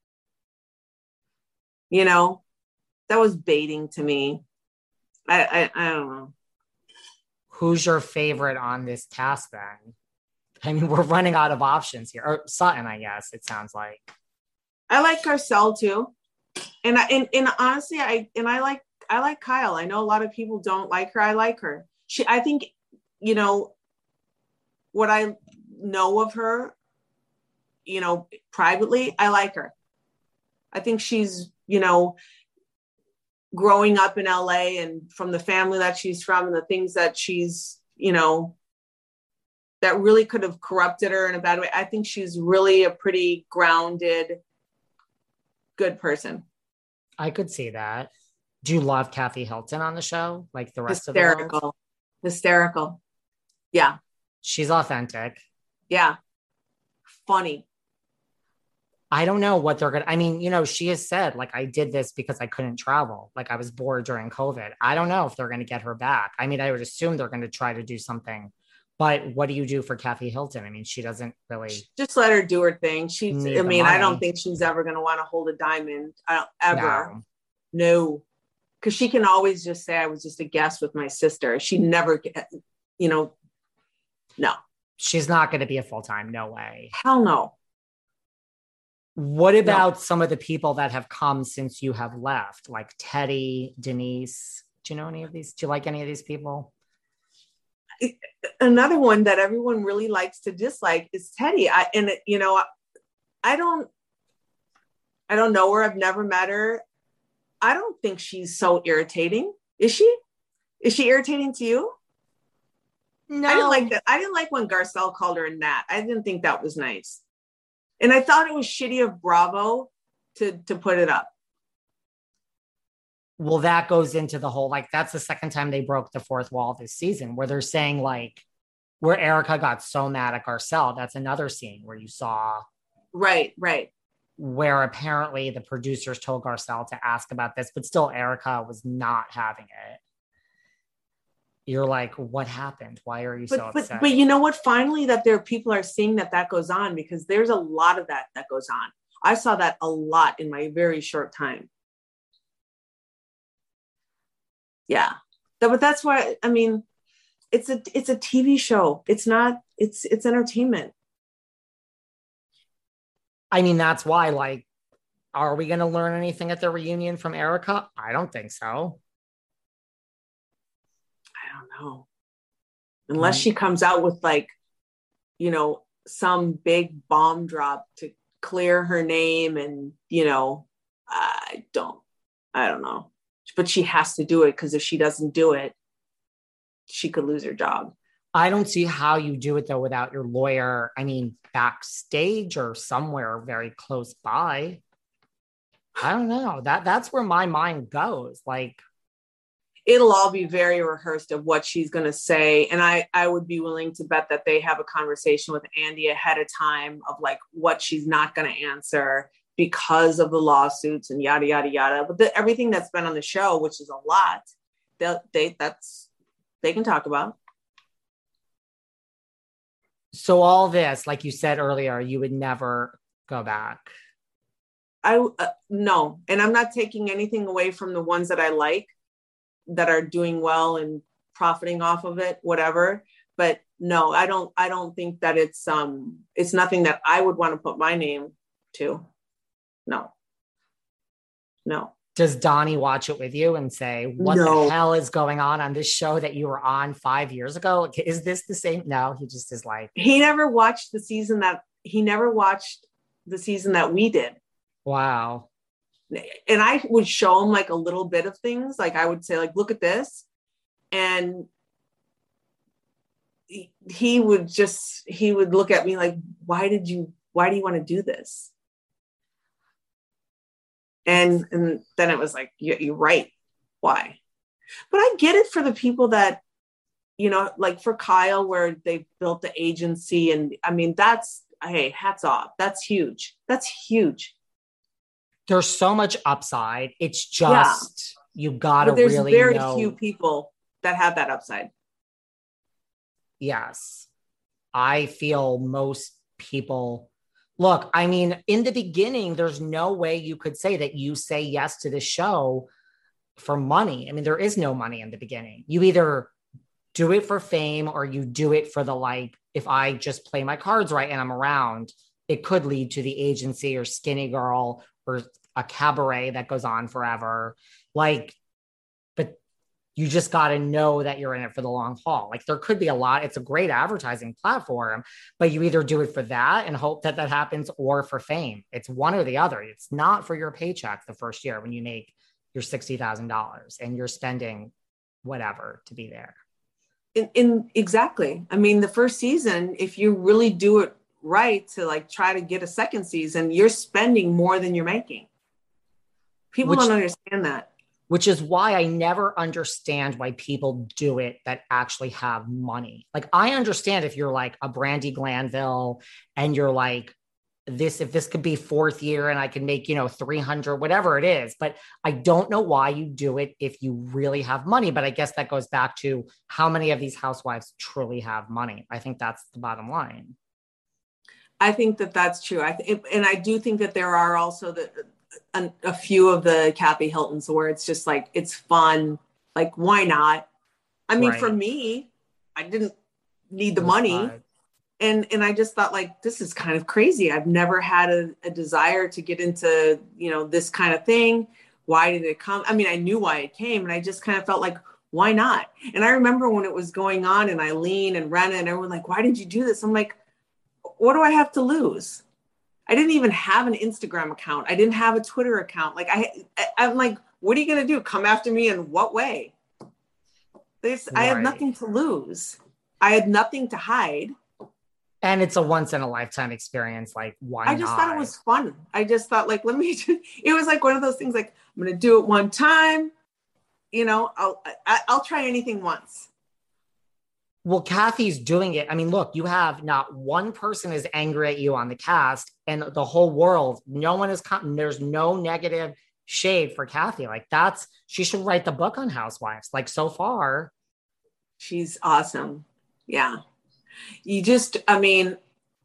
You know, that was baiting to me. I, I, I don't know. Who's your favorite on this cast then? I mean, we're running out of options here. Or Sutton, I guess it sounds like. I like Garcelle too. And I, and, and honestly, I, and I like, I like Kyle. I know a lot of people don't like her. I like her. She, I think, you know, what I know of her, you know, privately, I like her. I think she's, you know, growing up in L A and from the family that she's from and the things that she's, you know, that really could have corrupted her in a bad way. I think she's really a pretty grounded, good person. I could see that. Do you love Kathy Hilton on the show? Like the rest Hysterical. of the world? Hysterical. Yeah. She's authentic. Yeah. Funny. I don't know what they're going to, I mean, you know, she has said, like, I did this because I couldn't travel. Like, I was bored during COVID. I don't know if they're going to get her back. I mean, I would assume they're going to try to do something. But what do you do for Kathy Hilton? I mean, she doesn't really. Just let her do her thing. She's, I mean, I don't think she's ever going to want to hold a diamond. I don't ever. No. Because she can always just say, I was just a guest with my sister. She never, you know, no. She's not going to be a full-time. No way. Hell no. What about no. some of the people that have come since you have left? Like Teddi, Denise. Do you know any of these? Do you like any of these people? Another one that everyone really likes to dislike is Teddi. I, and it, you know, I don't, I don't know her. I've never met her. I don't think she's so irritating. Is she? Is she irritating to you? No. I didn't like that. I didn't like when Garcelle called her a gnat. I didn't think that was nice. And I thought it was shitty of Bravo to, to put it up. Well, that goes into the whole, like, that's the second time they broke the fourth wall this season, where they're saying, like, where Erika got so mad at Garcelle. That's another scene where you saw. Right, right. Where apparently the producers told Garcelle to ask about this, but still Erika was not having it. You're like, what happened? Why are you but, so but, upset? But you know what? Finally, that there are people are seeing that that goes on, because there's a lot of that that goes on. I saw that a lot in my very short time. Yeah. But that's why, I mean, it's a, it's a T V show. It's not, it's, it's entertainment. I mean, that's why, like, are we going to learn anything at the reunion from Erika? I don't think so. I don't know. Unless mm-hmm. she comes out with, like, you know, some big bomb drop to clear her name, and, you know, I don't, I don't know. But she has to do it, because if she doesn't do it, she could lose her job. I don't see how you do it, though, without your lawyer. I mean, backstage or somewhere very close by. I don't know. That that's where my mind goes. Like, it'll all be very rehearsed of what she's going to say. And I, I would be willing to bet that they have a conversation with Andy ahead of time of, like, what she's not going to answer because of the lawsuits and yada, yada, yada. But the, everything that's been on the show, which is a lot, they, they that's they can talk about. So all this, like you said earlier, you would never go back. I uh, no, and I'm not taking anything away from the ones that I like, that are doing well and profiting off of it, whatever. But no, I don't. I don't think that it's um, it's nothing that I would want to put my name to. No, no. Does Donnie watch it with you and say, what no. the hell is going on on this show that you were on five years ago? Is this the same? No, he just is like. He never watched the season that, he never watched the season that we did. Wow. And I would show him, like, a little bit of things. Like, I would say, like, look at this. And he, he would just, he would look at me like, why did you, why do you want to do this? And and then it was like, yeah, you're right. Why? But I get it for the people that you know, like for Kyle, where they built the agency. And I mean, that's, hey, hats off. That's huge. That's huge. There's so much upside. It's just, yeah. you got to really know. There's very know. few people that have that upside. Yes. I feel most people, look, I mean, in the beginning, there's no way you could say that you say yes to this show for money. I mean, there is no money in the beginning. You either do it for fame or you do it for the, like, if I just play my cards right and I'm around, it could lead to the agency or Skinny Girl or a cabaret that goes on forever. Like, but you just got to know that you're in it for the long haul. Like, there could be a lot. It's a great advertising platform, but you either do it for that and hope that that happens or for fame. It's one or the other. It's not for your paycheck the first year when you make your sixty thousand dollars and you're spending whatever to be there. In, in exactly. I mean, the first season, if you really do it right to like try to get a second season, you're spending more than you're making. People Which, don't understand that. Which is why I never understand why people do it that actually have money. Like, I understand if you're like a Brandi Glanville and you're like, this, if this could be fourth year and I can make, you know, three hundred, whatever it is, but I don't know why you do it if you really have money. But I guess that goes back to how many of these housewives truly have money. I think that's the bottom line. I think that that's true. I th- and I do think that there are also the, a, a few of the Kathy Hiltons where it's just like, it's fun. Like, why not? I mean, right. For me, I didn't need the money. Fun. And and I just thought, like, this is kind of crazy. I've never had a, a desire to get into, you know, this kind of thing. Why did it come? I mean, I knew why it came, and I just kind of felt like, why not? And I remember when it was going on and Eileen and Rena and everyone like, why did you do this? I'm like, what do I have to lose? I didn't even have an Instagram account. I didn't have a Twitter account. Like, I, I I'm like, what are you going to do? Come after me in what way? There's, right. I had nothing to lose. I had nothing to hide. And it's a once in a lifetime experience. Like, why not? I just not? thought it was fun. I just thought, like, let me, just, it was like one of those things, like, I'm going to do it one time. You know, I'll, I, I'll try anything once. Well, Kathy's doing it. I mean, look, you have not one person is angry at you on the cast and the whole world. No one is, com- there's no negative shade for Kathy. Like, that's, she should write the book on Housewives. Like, so far. She's awesome. Yeah. You just, I mean,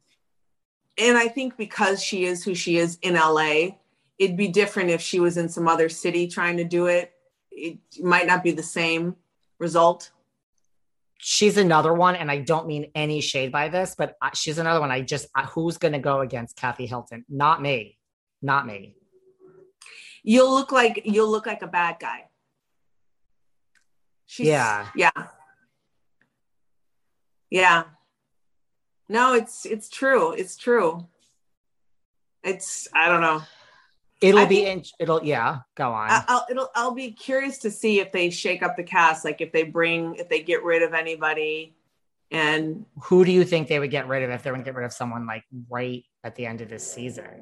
and I think because she is who she is in L A, it'd be different if she was in some other city trying to do it. It might not be the same result. She's another one, and I don't mean any shade by this, but she's another one. I just, who's going to go against Kathy Hilton? Not me. Not me. You'll look like, you'll look like a bad guy. She's, yeah. Yeah. Yeah. No, it's it's true. It's true. It's I don't know. It'll I be in, it'll yeah. Go on. I'll it'll I'll be curious to see if they shake up the cast, like if they bring if they get rid of anybody, and who do you think they would get rid of if they would get rid of someone like right at the end of this season?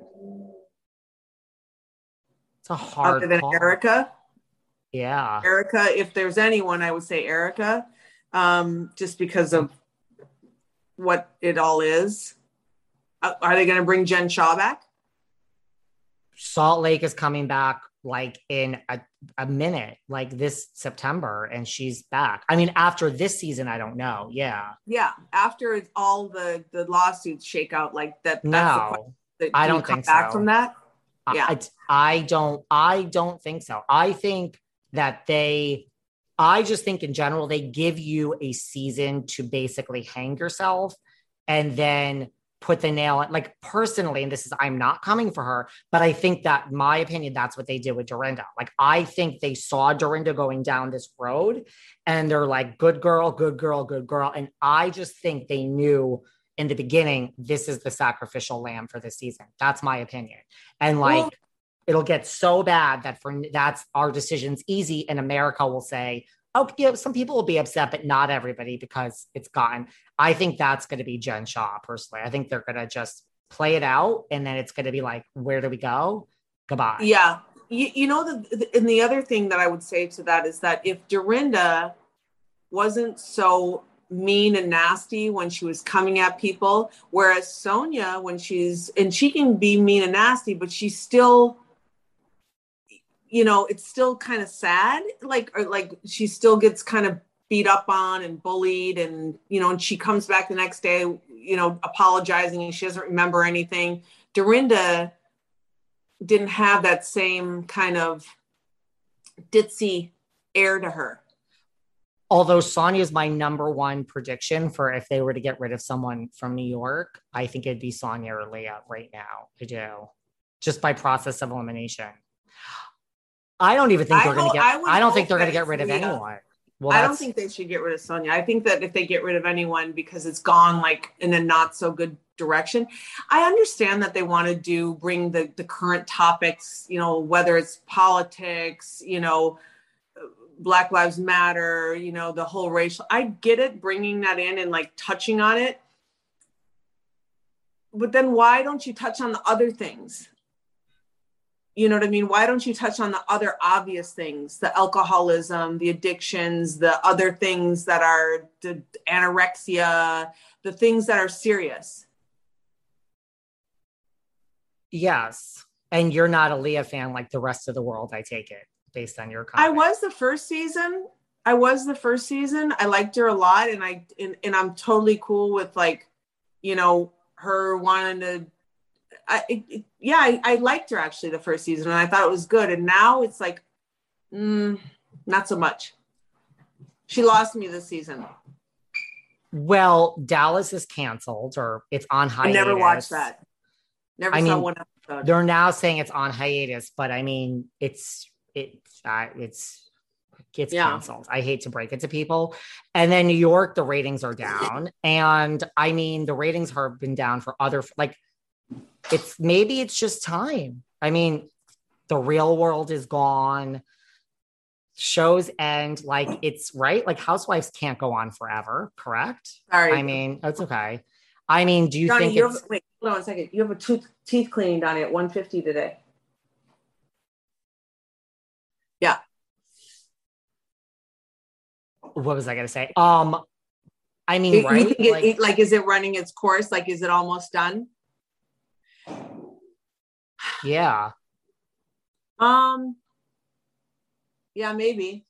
It's a hard other than call. Erica. Yeah, Erica. If there's anyone, I would say Erica, um, just because of what it all is. Uh, are they going to bring Jen Shaw back? Salt Lake is coming back like in a, a minute, like this September, and she's back. I mean, after this season, I don't know. Yeah. Yeah. After all the, the lawsuits shake out like that. No, that I don't think back so. From that. Yeah. I, I don't, I don't think so. I think that they, I just think in general, they give you a season to basically hang yourself and then put the nail in. Like, personally, and this is, I'm not coming for her, but I think that, my opinion, that's what they did with Dorinda. Like, I think they saw Dorinda going down this road and they're like, good girl, good girl, good girl. And I just think they knew in the beginning, this is the sacrificial lamb for this season. That's my opinion. And like, well, it'll get so bad that for that's our decision's easy, and America will say, oh, you know, some people will be upset, but not everybody, because it's gotten. I think that's going to be Jen Shaw, personally. I think they're going to just play it out, and then it's going to be like, where do we go? Goodbye. Yeah. You, you know, the, the, and the other thing that I would say to that is that if Dorinda wasn't so mean and nasty when she was coming at people. Whereas Sonia, when she's, and she can be mean and nasty, but she's still, you know, it's still kind of sad. Like, or like she still gets kind of beat up on and bullied, and, you know, and she comes back the next day, you know, apologizing, and she doesn't remember anything. Dorinda didn't have that same kind of ditzy air to her. Although Sonia is my number one prediction for if they were to get rid of someone from New York, I think it'd be Sonia or Leah right now. I do. Just by process of elimination. I don't even think they're going to get, I, I don't think they're going to get rid of anyone. Well, I don't think they should get rid of Sonia. I think that if they get rid of anyone because it's gone like in a not so good direction, I understand that they want to do, bring the, the current topics, you know, whether it's politics, you know, Black Lives Matter, you know, the whole racial, I get it, bringing that in and like touching on it. But then why don't you touch on the other things? You know what I mean? Why don't you touch on the other obvious things, the alcoholism, the addictions, the other things that are the anorexia, the things that are serious? Yes. And you're not a Leah fan like the rest of the world, I take it, based on your comment. I was the first season. I was the first season. I liked her a lot. And I, and, and I'm totally cool with like, you know, her wanting to, I, it, it, yeah, I, I liked her actually the first season, and I thought it was good. And now it's like, mm, not so much. She lost me this season. Well, Dallas is canceled, or it's on hiatus. I never watched that. Never I saw mean, one episode. They're now saying it's on hiatus, but I mean, it's it's uh, it's it's yeah. canceled. I hate to break it to people. And then New York, the ratings are down, and I mean, the ratings have been down for other like. It's maybe it's just time. I mean, the Real World is gone. Shows end. Like it's right. Like Housewives can't go on forever. Correct. Sorry. I mean, that's okay. I mean, do you Donnie, think you it's... have, wait, hold on a second. You have a tooth, teeth cleaning, Donnie, at one fifty today. Yeah. What was I going to say? Um, I mean, you, right? You think it, like, it, like, is it running its course? Like, is it almost done? Yeah. Um. Yeah, maybe.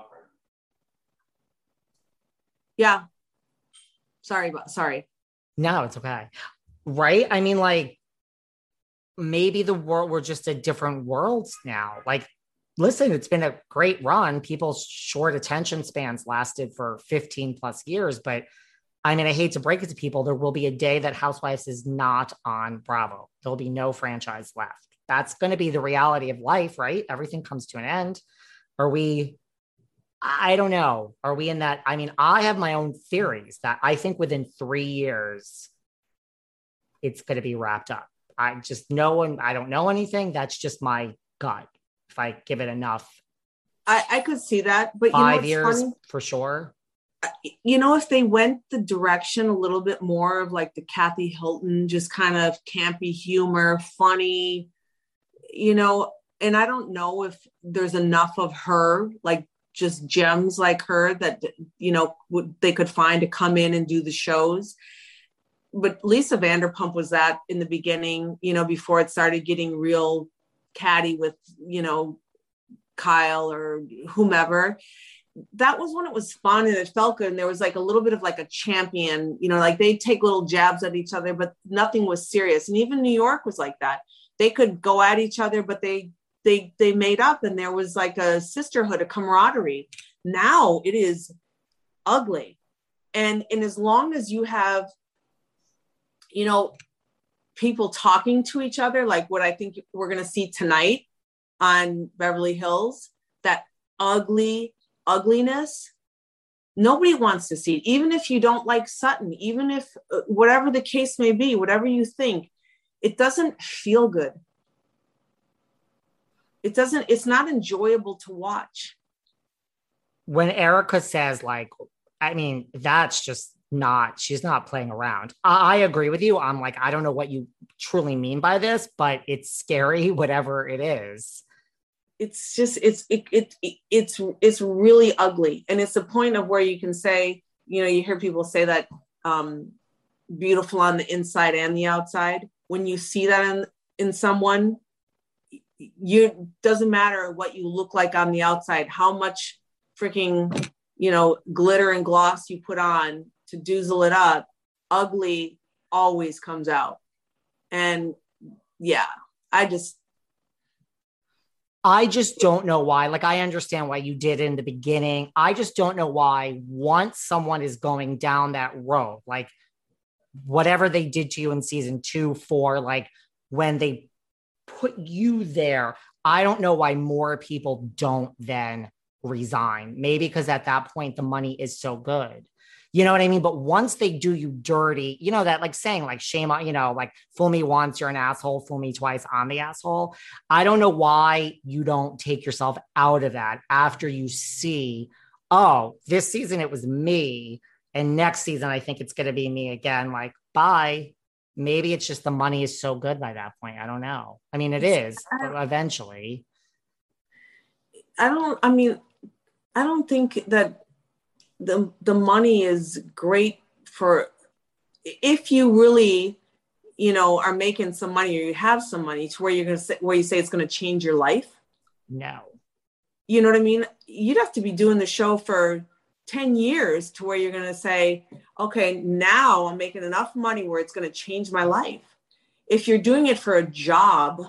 Yeah. Sorry, but sorry. No, it's okay. Right? I mean, like, maybe the world, we're just at different worlds now. Like, listen, it's been a great run. People's short attention spans lasted for fifteen plus years, but I mean, I hate to break it to people. There will be a day that Housewives is not on Bravo. There'll be no franchise left. That's going to be the reality of life, right? Everything comes to an end. Are we, I don't know. Are we in that? I mean, I have my own theories that I think within three years, it's going to be wrapped up. I just know, and I don't know anything. That's just my gut. If I give it enough. I, I could see that, but five you know, years funny? For sure. You know, if they went the direction a little bit more of like the Kathy Hilton, just kind of campy humor, funny, you know, and I don't know if there's enough of her, like just gems like her that, you know, would, they could find to come in and do the shows. But Lisa Vanderpump was that in the beginning, you know, before it started getting real catty with, you know, Kyle or whomever. That was when it was fun and it felt good. And there was like a little bit of like a champion, you know, like they take little jabs at each other, but nothing was serious. And even New York was like that. They could go at each other, but they, they, they made up and there was like a sisterhood, a camaraderie. Now it is ugly. And, and as long as you have, you know, people talking to each other, like what I think we're going to see tonight on Beverly Hills, that ugly ugliness, nobody wants to see it. Even if you don't like Sutton, even if uh, whatever the case may be, whatever you think, it doesn't feel good. It doesn't, it's not enjoyable to watch. When Erica says like, I mean, that's just not, she's not playing around. I, I agree with you. I'm like, I don't know what you truly mean by this, but it's scary, whatever it is. it's just, it's, it, it, it, it's, it's really ugly. And it's the point of where you can say, you know, you hear people say that, um, beautiful on the inside and the outside. When you see that in, in someone, you, doesn't matter what you look like on the outside, how much freaking, you know, glitter and gloss you put on to doozle it up, ugly always comes out. And yeah, I just, I just don't know why. Like, I understand why you did it in the beginning. I just don't know why once someone is going down that road, like whatever they did to you in season two, four, like when they put you there, I don't know why more people don't then resign. Maybe because at that point, the money is so good. You know what I mean? But once they do you dirty, you know, that like saying like shame on, you know, like fool me once, you're an asshole, fool me twice, I'm the asshole. I don't know why you don't take yourself out of that after you see, oh, this season it was me. And next season, I think it's going to be me again. Like, bye. Maybe it's just the money is so good by that point. I don't know. I mean, it is eventually. I don't, I mean, I don't think that the the money is great for, if you really, you know, are making some money or you have some money to where you're going to say, where you say it's going to change your life. No. You know what I mean? You'd have to be doing the show for ten years to where you're going to say, okay, now I'm making enough money where it's going to change my life. If you're doing it for a job,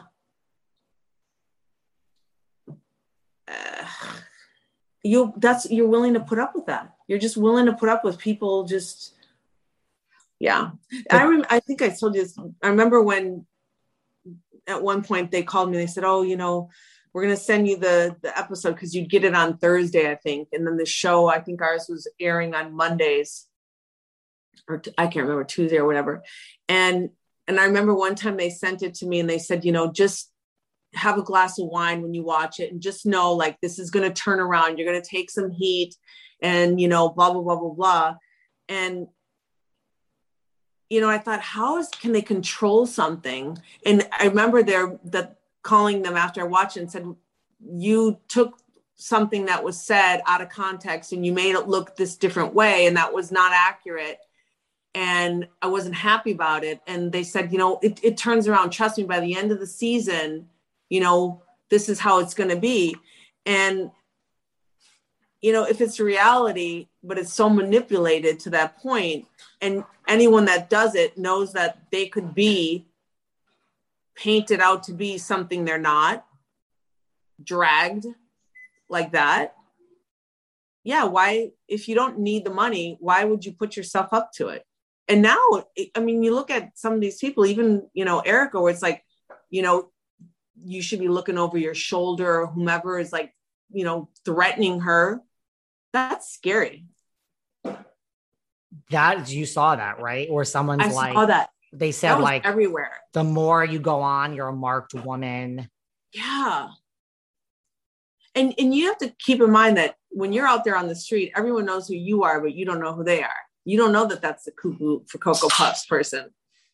uh, you that's you're willing to put up with that. You're just willing to put up with people just, yeah. I rem- I think I told you this. I remember when at one point they called me, they said, oh, you know, we're going to send you the, the episode because you'd get it on Thursday, I think. And then the show, I think ours was airing on Mondays or t- I can't remember, Tuesday or whatever. And, and I remember one time they sent it to me and they said, you know, just have a glass of wine when you watch it and just know like, this is going to turn around. You're going to take some heat and, you know, blah, blah, blah, blah, blah. And, you know, I thought, how is, can they control something? And I remember they're that calling them after I watched it and said, you took something that was said out of context and you made it look this different way. And that was not accurate. And I wasn't happy about it. And they said, you know, it, it turns around. Trust me, by the end of the season, you know, this is how it's going to be. And, you know, if it's reality, but it's so manipulated to that point, and anyone that does it knows that they could be painted out to be something they're not, dragged like that. Yeah. Why, if you don't need the money, why would you put yourself up to it? And now, I mean, you look at some of these people, even, you know, Erica, where it's like, you know, you should be looking over your shoulder, or whomever is like, you know, threatening her. That's scary. That you saw that, right? Or someone's I like, saw that. They said That was like everywhere. The more you go on, you're a marked woman. Yeah. And and you have to keep in mind that when you're out there on the street, everyone knows who you are, but you don't know who they are. You don't know that that's the cuckoo for Cocoa Puffs person.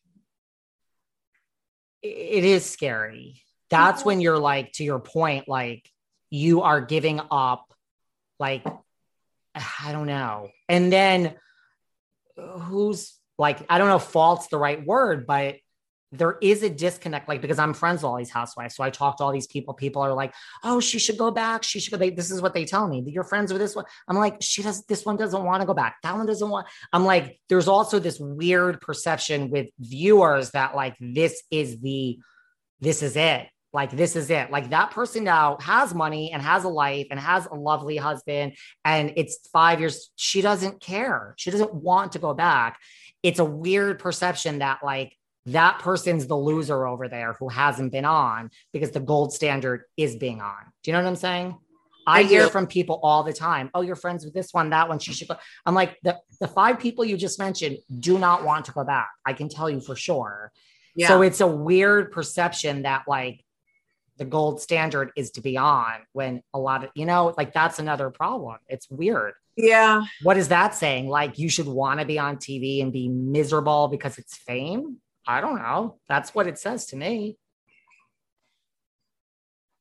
It is scary. That's when you're like, to your point, like you are giving up, like, I don't know. And then who's like, I don't know if fault's the right word, but there is a disconnect, like, because I'm friends with all these housewives. So I talk to all these people. People are like, oh, she should go back. She should go back. This is what they tell me. You're friends with this one. I'm like, she does. This one doesn't want to go back. That one doesn't want. I'm like, there's also this weird perception with viewers that like, this is the, this is it. Like, this is it. Like that person now has money and has a life and has a lovely husband. And it's five years. She doesn't care. She doesn't want to go back. It's a weird perception that like, that person's the loser over there who hasn't been on because the gold standard is being on. Do you know what I'm saying? I, I hear from people all the time. Oh, you're friends with this one, that one. She should go. I'm like, the, the five people you just mentioned do not want to go back. I can tell you for sure. Yeah. So it's a weird perception that like the gold standard is to be on when a lot of, you know, like that's another problem. It's weird. Yeah. What is that saying? Like you should want to be on T V and be miserable because it's fame? I don't know. That's what it says to me.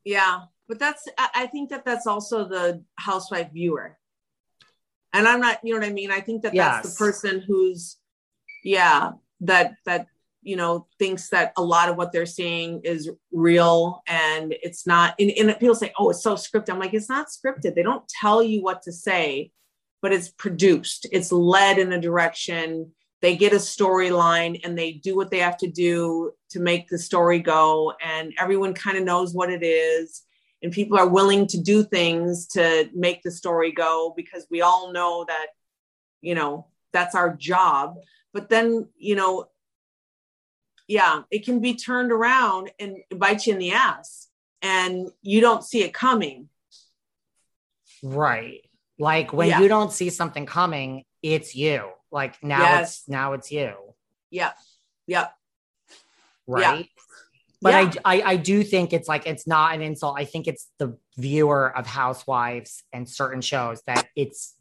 Yeah. But that's, I I think that that's also the housewife viewer. And I'm not, you know what I mean? I think that Yes. that's the person who's, yeah, that, that, you know, thinks that a lot of what they're seeing is real and it's not, and, and people say, oh, it's so scripted. I'm like, it's not scripted. They don't tell you what to say, but it's produced. It's led in a direction. They get a storyline and they do what they have to do to make the story go. And everyone kind of knows what it is. And people are willing to do things to make the story go because we all know that, you know, that's our job. But then, you know, yeah, it can be turned around and bite you in the ass and you don't see it coming. Right. Like when Yeah. you don't see something coming, it's you. Like now Yes. it's, now it's you. Yeah. Yeah. Right. Yeah. But Yeah. I, I I do think it's like, it's not an insult. I think it's the viewer of Housewives and certain shows that it's,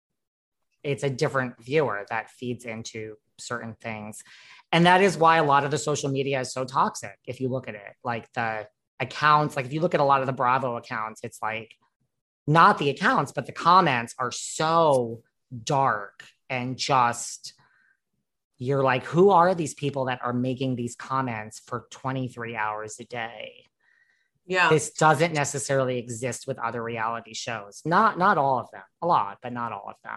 it's a different viewer that feeds into certain things. And that is why a lot of the social media is so toxic. If you look at it, like the accounts, like if you look at a lot of the Bravo accounts, it's like not the accounts, but the comments are so dark and just, you're like, who are these people that are making these comments for twenty-three hours a day? Yeah. This doesn't necessarily exist with other reality shows. Not, not all of them, a lot, but not all of them.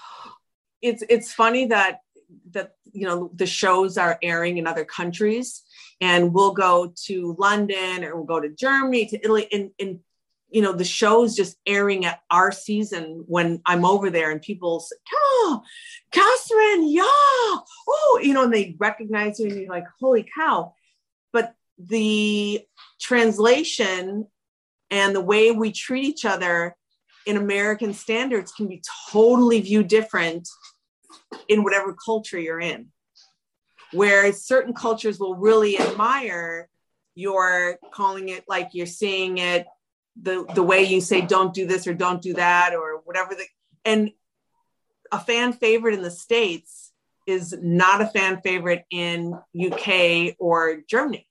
It's, it's funny that, that, you know, the shows are airing in other countries and we'll go to London or we'll go to Germany, to Italy, and, and, you know, the show's just airing at our season when I'm over there and people say, oh, Catherine, yeah. Oh, you know, and they recognize you and you're like, holy cow. But the translation and the way we treat each other in American standards can be totally viewed different in whatever culture you're in, where certain cultures will really admire your calling it, like you're seeing it, the, the way you say, don't do this or don't do that or whatever. The, and a fan favorite in the States is not a fan favorite in U K or Germany.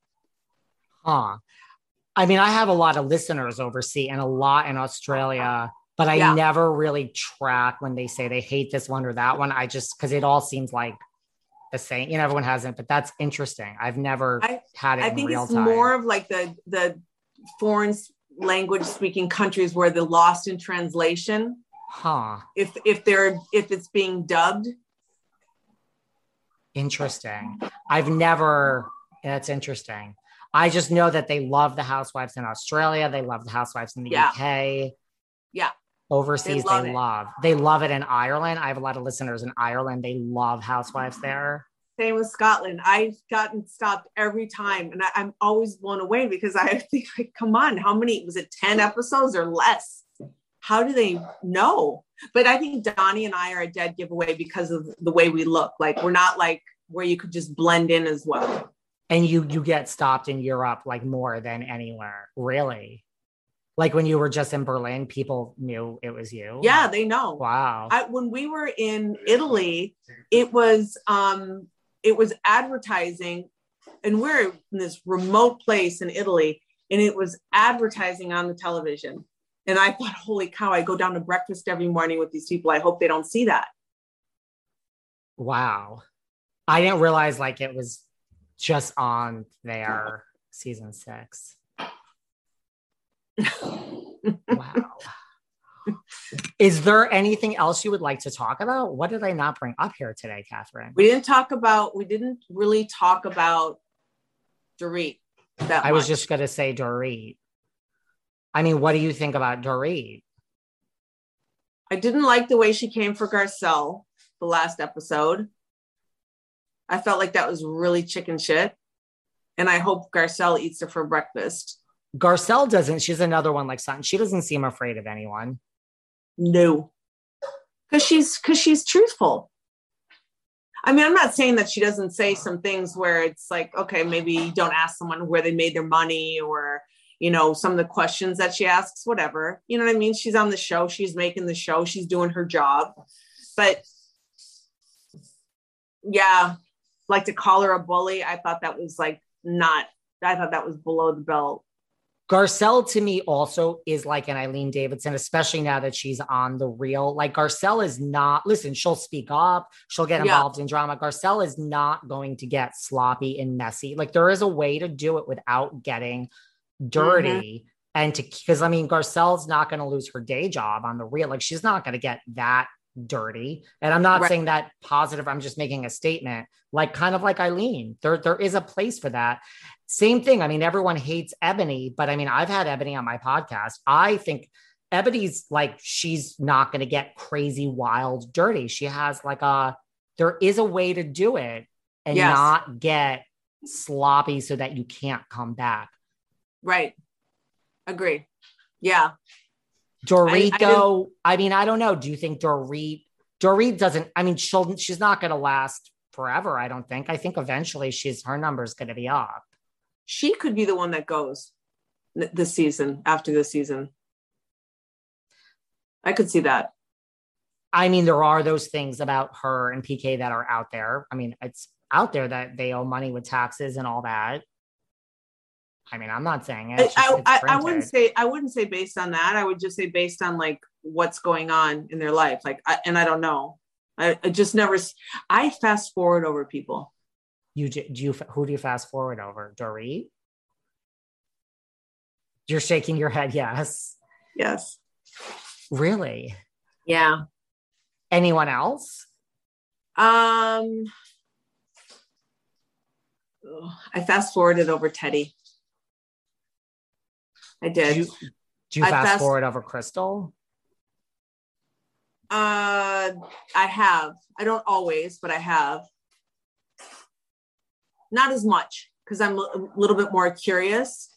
Huh. I mean, I have a lot of listeners overseas and a lot in Australia, but I Yeah. never really track when they say they hate this one or that one. I just, because it all seems like the same. You know, everyone hasn't, but that's interesting. I've never I, had it I in think real it's time. more of like the, the foreign language speaking countries where they're lost in translation. Huh. If, if they're, if it's being dubbed. Interesting. I've never, that's interesting. I just know that they love the Housewives in Australia. They love the Housewives in the Yeah. U K. Yeah. Overseas, They love they it. love. They love it in Ireland. I have a lot of listeners in Ireland. They love Housewives there. Same with Scotland. I've gotten stopped every time. And I, I'm always blown away because I think, like, come on, how many, was it ten episodes or less? How do they know? But I think Donnie and I are a dead giveaway because of the way we look. Like, we're not like where you could just blend in as well. And you you get stopped in Europe like more than anywhere, really. Like when you were just in Berlin, people knew it was you. Yeah, they know. Wow. I, when we were in Italy, it was um, it was advertising, and we're in this remote place in Italy, and it was advertising on the television. And I thought, holy cow, I go down to breakfast every morning with these people. I hope they don't see that. Wow. I didn't realize like it was just on their season six. Wow. Is there anything else you would like to talk about? What did I not bring up here today, Catherine? We didn't talk about, we didn't really talk about Dorit that I was much. just going to say Dorit. I mean, what do you think about Dorit? I didn't like the way she came for Garcelle the last episode. I felt like that was really chicken shit. And I hope Garcelle eats her for breakfast. Garcelle doesn't. She's another one like Sutton. She doesn't seem afraid of anyone. No. Because she's, because she's truthful. I mean, I'm not saying that she doesn't say some things where it's like, okay, maybe you don't ask someone where they made their money or, you know, some of the questions that she asks, whatever. You know what I mean? She's on the show. She's making the show. She's doing her job. But yeah, like to call her a bully, I thought that was like not, I thought that was below the belt. Garcelle to me also is like an Eileen Davidson, especially now that she's on The Real. Like Garcelle is not, listen, she'll speak up. She'll get involved yeah. in drama. Garcelle is not going to get sloppy and messy. Like there is a way to do it without getting dirty. Mm-hmm. And to, because I mean, Garcelle's not going to lose her day job on The Real. Like she's not going to get that dirty. And I'm not right. saying that positive. I'm just making a statement, like kind of like Eileen. There, there is a place for that. Same thing. I mean, everyone hates Ebony, but I mean, I've had Ebony on my podcast. I think Ebony's like, she's not going to get crazy, wild, dirty. She has like a, there is a way to do it and yes. not get sloppy so that you can't come back. Right. Agreed. Yeah. Dorit, I, I though, I mean, I don't know. Do you think Dorit, Dorit doesn't, I mean, she'll, she's not going to last forever. I don't think. I think eventually she's, her number's going to be up. She could be the one that goes this season, after this season. I could see that. I mean, there are those things about her and P K that are out there. I mean, it's out there that they owe money with taxes and all that. I mean, I'm not saying it. Just, I, I, I wouldn't say, I wouldn't say based on that. I would just say based on like what's going on in their life. Like, I, and I don't know. I, I just never, I fast forward over people. You do you who do you fast forward over? Dorit? You're shaking your head. Yes. Yes. Really? Yeah. Anyone else? Um, I fast forwarded over Teddy. I did. Do you, do you fast, fast forward over Crystal? Uh, I have. I don't always, but I have. Not as much because I'm a little bit more curious.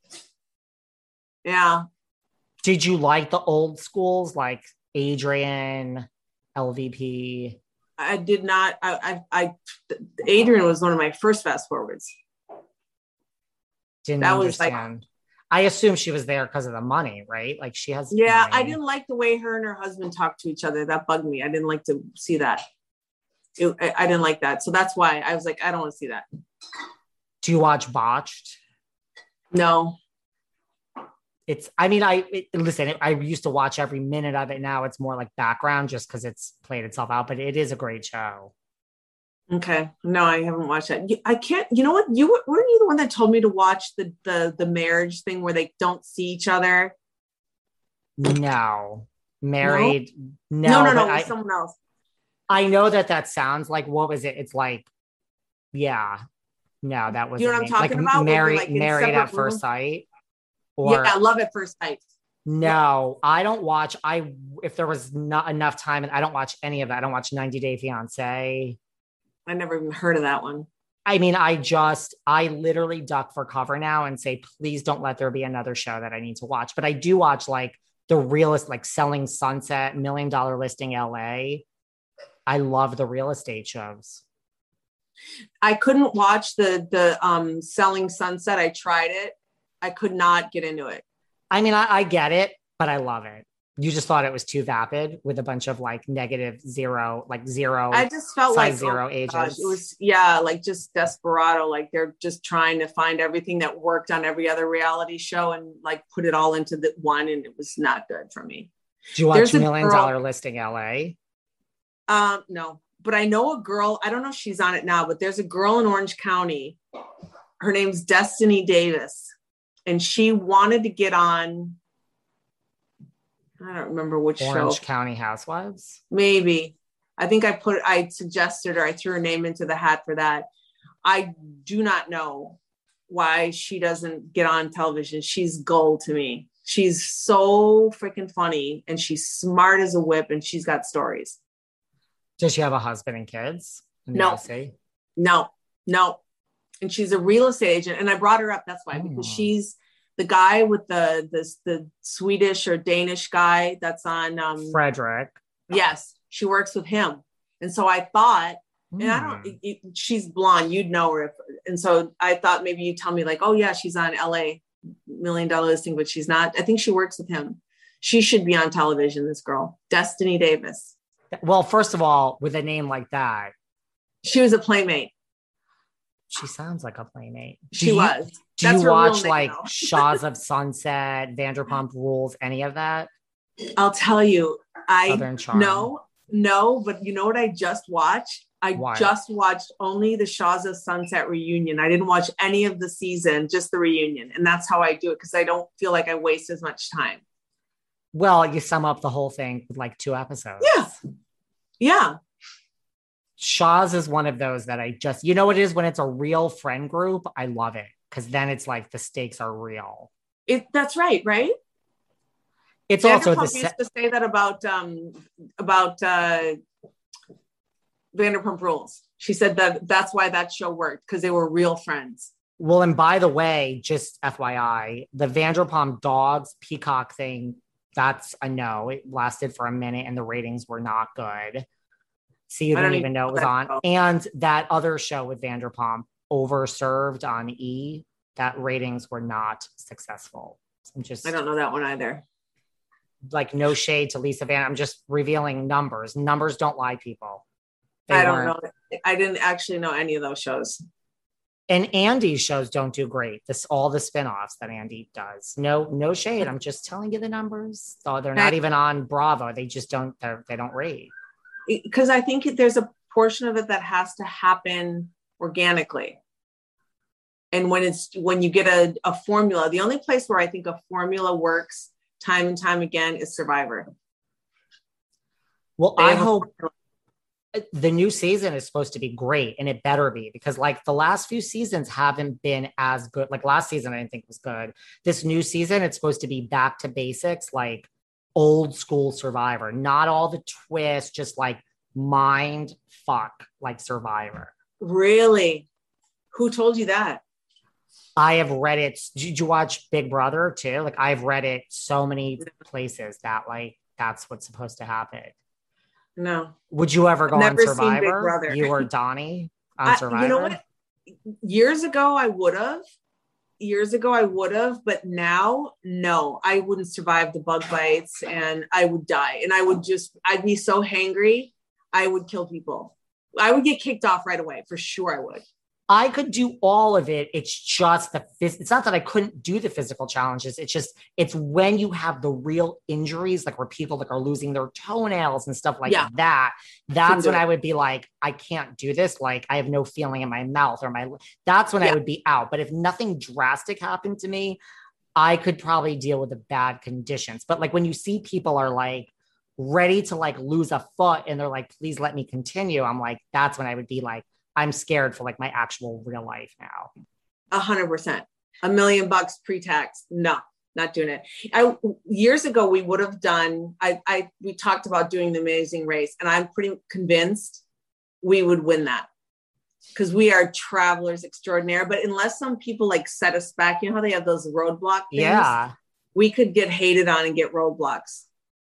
Yeah. Did you like the old schools like Adrian, L V P? I did not. I, I, I Adrian was one of my first fast forwards. Didn't that understand. Was like, I assume she was there because of the money, right? Like she has. Yeah, money. I didn't like the way her and her husband talked to each other. That bugged me. I didn't like to see that. It, I, I didn't like that. So that's why I was like, I don't want to see that. Do you watch Botched? No. It's, I mean, I, it, listen, I used to watch every minute of it. Now it's more like background just because it's played itself out, but it is a great show. Okay. No, I haven't watched that. I can't, you know what? You were, weren't you the one that told me to watch the, the, the marriage thing where they don't see each other? No. Married? No, no, no, no, no I, someone else. I know that that sounds like, what was it? It's like, yeah, no, that was, you know what I'm talking like, about? Married, like married at first rooms? Sight. Or, yeah, Love at First Sight. No, I don't watch. I, if there was not enough time, and I don't watch any of that. I don't watch ninety Day Fiance. I never even heard of that one. I mean, I just, I literally duck for cover now and say, please don't let there be another show that I need to watch. But I do watch like the realist, like Selling Sunset, Million Dollar Listing L A. I love the real estate shows. I couldn't watch the the um, Selling Sunset. I tried it. I could not get into it. I mean, I, I get it, but I love it. You just thought it was too vapid with a bunch of like negative zero, like zero. I just felt like zero oh agents. Gosh, it was, yeah, like just desperado. Like they're just trying to find everything that worked on every other reality show and like put it all into the one. And it was not good for me. Do you watch There's Million girl, Dollar Listing L A? Um, no, but I know a girl. I don't know if she's on it now, but there's a girl in Orange County. Her name's Destiny Davis. And she wanted to get on, I don't remember which Orange show. Orange County Housewives? Maybe. I think I put, I suggested or I threw her name into the hat for that. I do not know why she doesn't get on television. She's gold to me. She's so freaking funny and she's smart as a whip and she's got stories. Does she have a husband and kids? No. No, no. And she's a real estate agent. And I brought her up. That's why, oh. because she's the guy with the, the, the Swedish or Danish guy that's on. Um, Frederick. Yes. She works with him. And so I thought, mm. and I don't, it, it, she's blonde. You'd know her. If, and so I thought maybe you'd tell me like, oh yeah, she's on L A Million Dollar Listing, but she's not. I think she works with him. She should be on television. This girl, Destiny Davis. Well, first of all, with a name like that. She was a Playmate. She sounds like a Playmate. Do she you, was. Do That's you her real watch name, like though. Shaws of Sunset, Vanderpump Rules, any of that? I'll tell you, I Southern Charm. no, no, but you know what I just watched? I What? just watched only the Shaws of Sunset reunion. I didn't watch any of the season, just the reunion. And that's how I do it because I don't feel like I waste as much time. Well, you sum up the whole thing with like two episodes. Yeah. Yeah. Shaw's is one of those that I just, you know what it is when it's a real friend group, I love it because then it's like the stakes are real. It that's right, right? It's also the Vanderpump se- used to say that about um about uh Vanderpump Rules. She said that that's why that show worked because they were real friends. Well, and by the way, just F Y I, the Vanderpump Dogs Peacock thing, that's a no. It lasted for a minute and the ratings were not good. So you I didn't don't even even know know it was that on. show. And that other show with Vanderpump, Overserved on E, that ratings were not successful. I'm just I don't know that one either. like no shade to Lisa Van. I'm just revealing numbers. Numbers don't lie, people. They I don't weren't. know. I didn't actually know any of those shows. And Andy's shows don't do great. This all the spinoffs that Andy does. No, no shade. I'm just telling you the numbers. So they're not I- even on Bravo. They just don't. they're- They don't rate. Because I think there's a portion of it that has to happen organically. And when it's when you get a, a formula, the only place where I think a formula works time and time again is Survivor. Well, They I have a hope formula. the new season is supposed to be great, and it better be because like the last few seasons haven't been as good. Like last season, I didn't think was good. This new season, it's supposed to be back to basics, like old school Survivor, not all the twists, just like mind fuck like Survivor. Really? Who told you that? I have read it. Did you watch Big Brother too? Like I've read it so many places that like that's what's supposed to happen. No. Would you ever go on Never seen Big Survivor? Brother. You or Donnie on I, Survivor? you know what? Years ago, I would have. Years ago, I would have. But now, no. I wouldn't survive the bug bites and I would die. And I would just, I'd be so hangry, I would kill people. I would get kicked off right away. For sure I would. I could do all of it. It's just the phys- it's not that I couldn't do the physical challenges. It's just it's when you have the real injuries, like where people like are losing their toenails and stuff like Yeah. that. That's when do it. I would be like, I can't do this. Like I have no feeling in my mouth or my. That's when I Yeah. would be out. But if nothing drastic happened to me, I could probably deal with the bad conditions. But like when you see people are like ready to like lose a foot and they're like, please let me continue. I'm like, that's when I would be like, I'm scared for like my actual real life now. A hundred percent. A million bucks pre-tax. No, not doing it. I years ago we would have done. I, I we talked about doing the Amazing Race, and I'm pretty convinced we would win that because we are travelers extraordinaire. But unless some people like set us back, you know how they have those roadblock things? Yeah. We could get hated on and get roadblocks.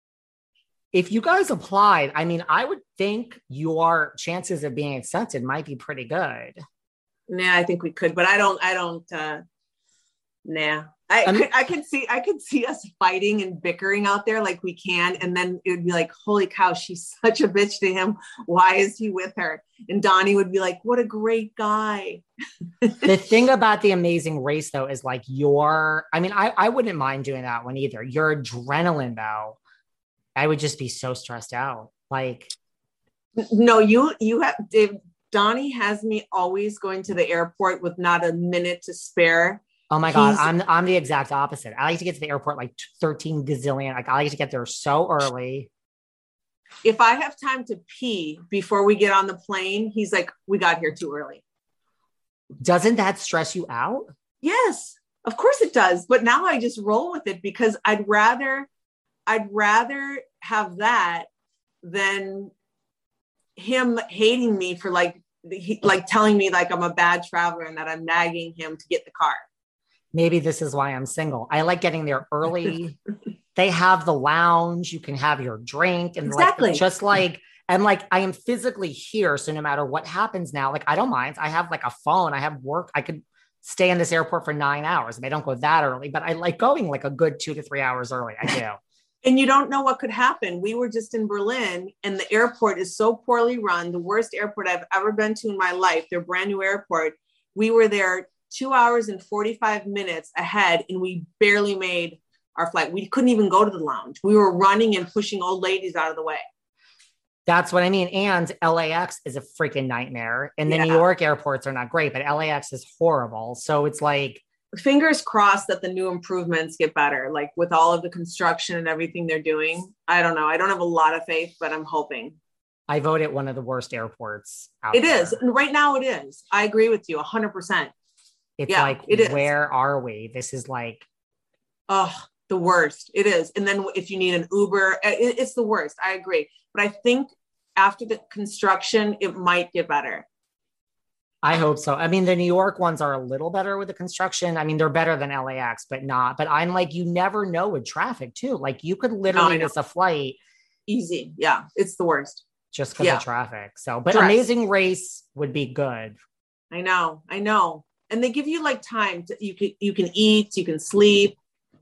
If you guys applied, I mean, I would think your chances of being accepted might be pretty good. Nah, I think we could, but I don't. I don't. uh Nah. I, Um, could, I could see I could see us fighting and bickering out there like we can, and then it would be like, holy cow, she's such a bitch to him. Why is he with her? And Donnie would be like, what a great guy. The thing about the Amazing Race, though, is like your, I mean, I, I wouldn't mind doing that one either. Your adrenaline, though, I would just be so stressed out. Like, No, you you have Dave, Donnie has me always going to the airport with not a minute to spare. oh my God, He's- I'm I'm the exact opposite. I like to get to the airport like thirteen gazillion. Like, I like to get there so early. If I have time to pee before we get on the plane, he's like, we got here too early. Doesn't that stress you out? Yes, of course it does. But now I just roll with it because I'd rather, I'd rather have that than him hating me for like, he, like telling me like I'm a bad traveler and that I'm nagging him to get the car. Maybe this is why I'm single. I like getting there early. They have the lounge. You can have your drink and Exactly. like, just like, and like, I am physically here. So no matter what happens now, like, I don't mind. I have like a phone. I have work. I could stay in this airport for nine hours. I don't go that early, but I like going like a good two to three hours early. I do. And you don't know what could happen. We were just in Berlin and the airport is so poorly run, the worst airport I've ever been to in my life, their brand new airport. We were there two hours and forty-five minutes ahead, and we barely made our flight. We couldn't even go to the lounge. We were running and pushing old ladies out of the way. That's what I mean. And L A X is a freaking nightmare. And the Yeah. New York airports are not great, but L A X is horrible. So it's like, Fingers crossed that the new improvements get better, like with all of the construction and everything they're doing. I don't know. I don't have a lot of faith, but I'm hoping. I vote it one of the worst airports out It there. is. And right now it is. I agree with you one hundred percent. It's Yeah, like, it is. where are we? This is like, Oh, the worst. It is. And then if you need an Uber, it, it's the worst. I agree. But I think after the construction, it might get better. I hope so. I mean, the New York ones are a little better with the construction. I mean, they're better than L A X, but not. But I'm like, you never know with traffic too. Like you could literally know. miss a flight Easy. Yeah. It's the worst. just because Yeah. of traffic. So, but Correct. Amazing Race would be good. I know. I know. And they give you like time to, you can, you can eat, you can sleep.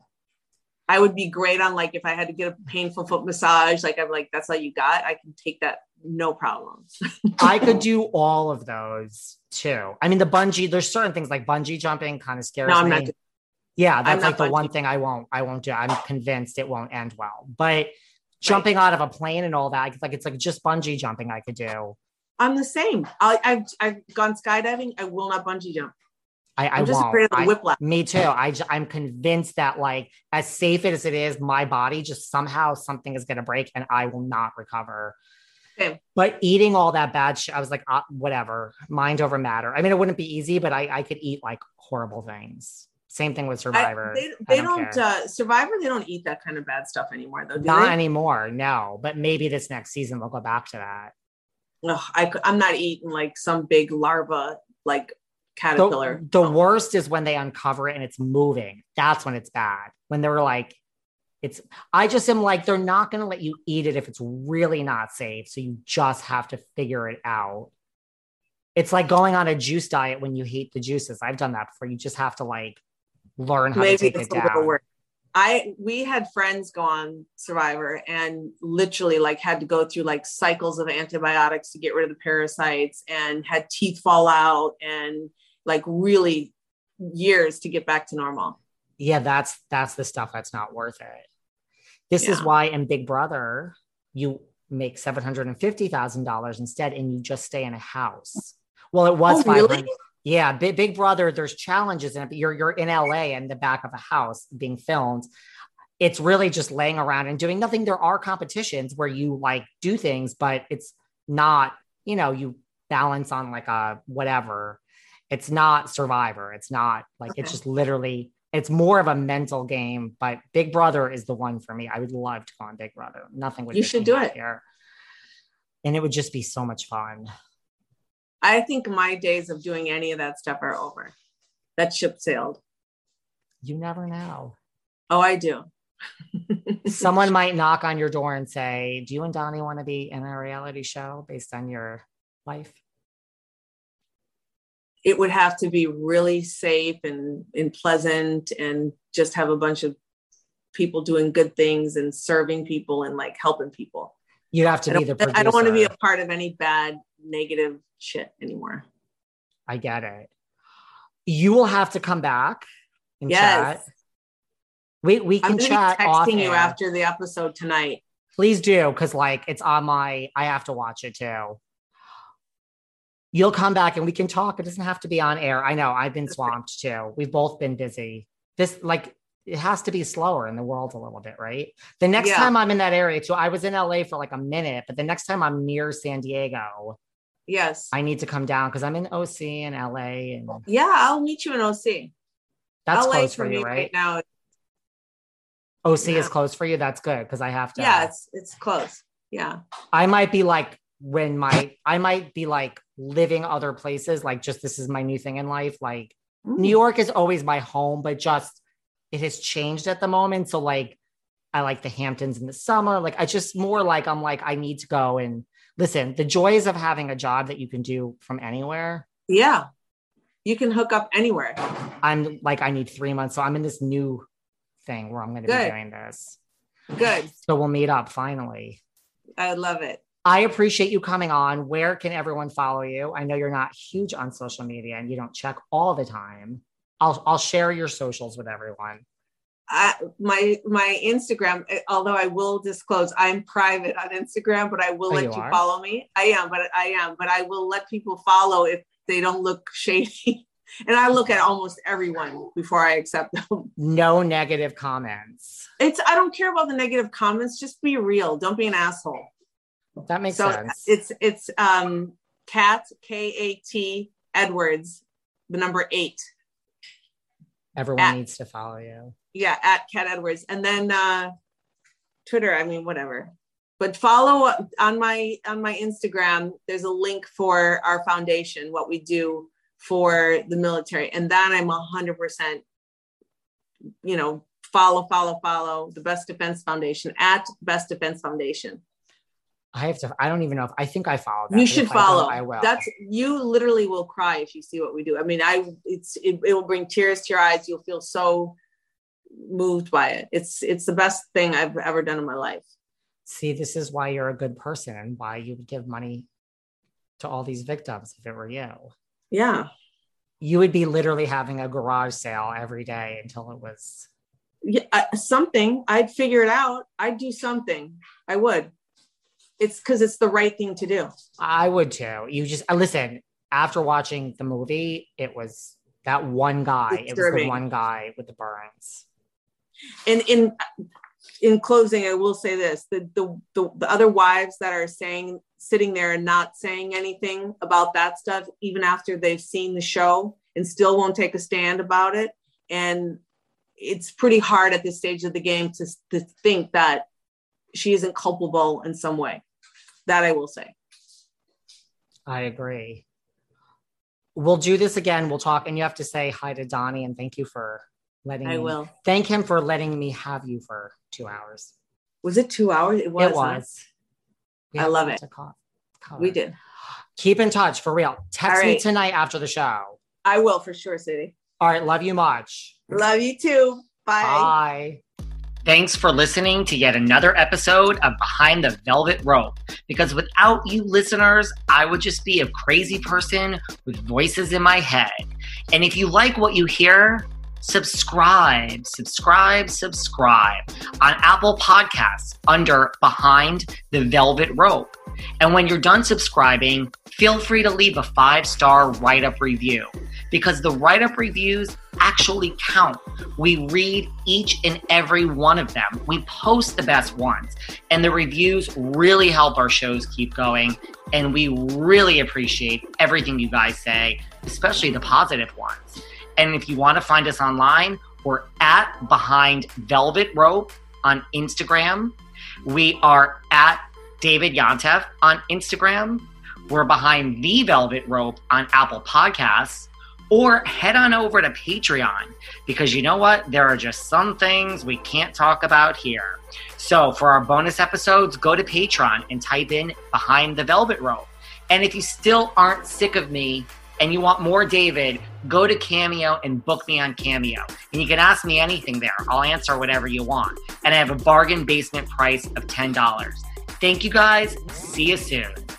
I would be great on like, if I had to get a painful foot massage, like I'm like, that's all you got. I can take that. No problems. I could do all of those too. I mean, the bungee, there's certain things like bungee jumping kind of scares No, I'm me. not doing- Yeah, I'm that's not like the one bungee. thing I won't, I won't do. I'm convinced it won't end well. But jumping out of a plane and all that, like it's like just bungee jumping I could do. I'm the same. I, I've, I've gone skydiving. I will not bungee jump. I, I I'm just won't. afraid of the I- whiplash. Me too. I, j- I'm convinced that like as safe as it is, my body just somehow something is going to break and I will not recover. Same. But eating all that bad shit, I was like, uh, whatever, mind over matter. I mean, it wouldn't be easy, but I, I could eat like horrible things. Same thing with I, Survivor. they I they don't, care. uh, Survivor, they don't eat that kind of bad stuff anymore though, do Not they? anymore, no. But maybe this next season we'll go back to that. Ugh, I, cou- I'm not eating like some big larva, like caterpillar. The, the worst is when they uncover it and it's moving. That's when it's bad. When they were like, it's, I just am like, they're not going to let you eat it if it's really not safe. So you just have to figure it out. It's like going on a juice diet when you hate the juices. I've done that before. You just have to like learn how Maybe to take it's it a little down. worse. I we had friends go on Survivor and literally like had to go through like cycles of antibiotics to get rid of the parasites and had teeth fall out and like really years to get back to normal. Yeah, that's that's the stuff that's not worth it. This is Yeah. why in Big Brother, you make seven hundred fifty thousand dollars instead and you just stay in a house. Well, it was Oh, five hundred. really? Yeah, Big, Big Brother, there's challenges in it, but you're, you're in L A in the back of a house being filmed. It's really just laying around and doing nothing. There are competitions where you like do things, but it's not, you know, you balance on like a whatever. It's not Survivor. It's not like, it's Okay. just literally, it's more of a mental game, but Big Brother is the one for me. I would love to go on Big Brother. Nothing would You make should me do it. happier. And it would just be so much fun. I think my days of doing any of that stuff are over. That ship sailed. You never know. Oh, I do. Someone might knock on your door and say, do you and Donnie want to be in a reality show based on your life? It would have to be really safe and, and pleasant and just have a bunch of people doing good things and serving people and like helping people. You'd have to I be the don't, producer. I don't want to be a part of any bad, negative shit anymore. I get it. You will have to come back and Yes. chat. We, we I'm can going to chat be off texting you air. after the episode tonight. Please do, because like it's on my, I have to watch it too. You'll come back and we can talk. It doesn't have to be on air. I know I've been swamped too. We've both been busy. This like, it has to be slower in the world a little bit, right? The next Yeah. time I'm in that area too, I was in L A for like a minute, but the next time I'm near San Diego, Yes. I need to come down because I'm in O C and L A and Yeah, I'll meet you in O C. that's L A close for for me you, right right? now. O C is Yeah. close for you. That's good because I have to. Yeah, it's it's close. Yeah. I might be like when my I might be like living other places, like just this is my new thing in life. Like New York is always my home, but just it has changed at the moment. So like I like the Hamptons in the summer. Like I just more like I'm like I need to go and listen. The joys of having a job that you can do from anywhere. Yeah. You can hook up anywhere. I'm like I need three months, so I'm in this new thing where I'm going to be Good. doing this. Good. So we'll meet up finally. I love it. I appreciate you coming on. Where can everyone follow you? I know you're not huge on social media and you don't check all the time. I'll I'll share your socials with everyone. I, my my Instagram, although I will disclose, I'm private on Instagram, but I will Oh, let you you are? follow me. I am, but I am, but I will let people follow if they don't look shady. And I look at almost everyone before I accept them. No negative comments. It's I don't care about the negative comments. Just be real. Don't be an asshole. That makes So sense. it's it's um Kat K A T Edwards, the number eight. Everyone at- needs to follow you. Yeah, at Kat Edwards, and then uh, Twitter. I mean, whatever. But follow on my on my Instagram. There's a link for our foundation, what we do for the military, and that I'm a hundred percent. You know, follow, follow, follow the Best Defense Foundation at Best Defense Foundation. I have to, I don't even know if, I think I follow that. You but should if I don't, follow. I will. That's, you literally will cry if you see what we do. I mean, I, it's, it, it will bring tears to your eyes. You'll feel so moved by it. It's, it's the best thing I've ever done in my life. See, this is why you're a good person and why you would give money to all these victims if it were you. Yeah. You would be literally having a garage sale every day until it was. Yeah. I, something, I'd figure it out. I'd do something. I would. It's because it's the right thing to do. I would too. You just, uh, listen, after watching the movie, it was that one guy. It was the Disturbing. one guy with the burns. And in in closing, I will say this: the, the the the other wives that are saying, sitting there and not saying anything about that stuff, even after they've seen the show, and still won't take a stand about it. And it's pretty hard at this stage of the game to to think that she isn't culpable in some way. That I will say. I agree. We'll do this again. We'll talk, and you have to say hi to Donnie and thank you for letting I me. will. Thank him for letting me have you for two hours. Was it two hours? It was. It was. We I have love lots it. of co- color. We did. Keep in touch for real. Text All me right. tonight after the show. I will for sure, City. All right. Love you much. Love you too. Bye. Bye. Thanks for listening to yet another episode of Behind the Velvet Rope. Because without you listeners, I would just be a crazy person with voices in my head. And if you like what you hear, subscribe, subscribe, subscribe on Apple Podcasts under Behind the Velvet Rope. And when you're done subscribing, feel free to leave a five-star write-up review because the write-up reviews actually count. We read each and every one of them. We post the best ones, and the reviews really help our shows keep going, and we really appreciate everything you guys say, especially the positive ones. And if you want to find us online, we're at Behind Velvet Rope on Instagram. We are at David Yontef on Instagram. We're Behind the Velvet Rope on Apple Podcasts. Or head on over to Patreon because you know what? There are just some things we can't talk about here. So for our bonus episodes, go to Patreon and type in Behind the Velvet Rope. And if you still aren't sick of me and you want more David, go to Cameo and book me on Cameo. And you can ask me anything there. I'll answer whatever you want. And I have a bargain basement price of ten dollars. Thank you guys. See you soon.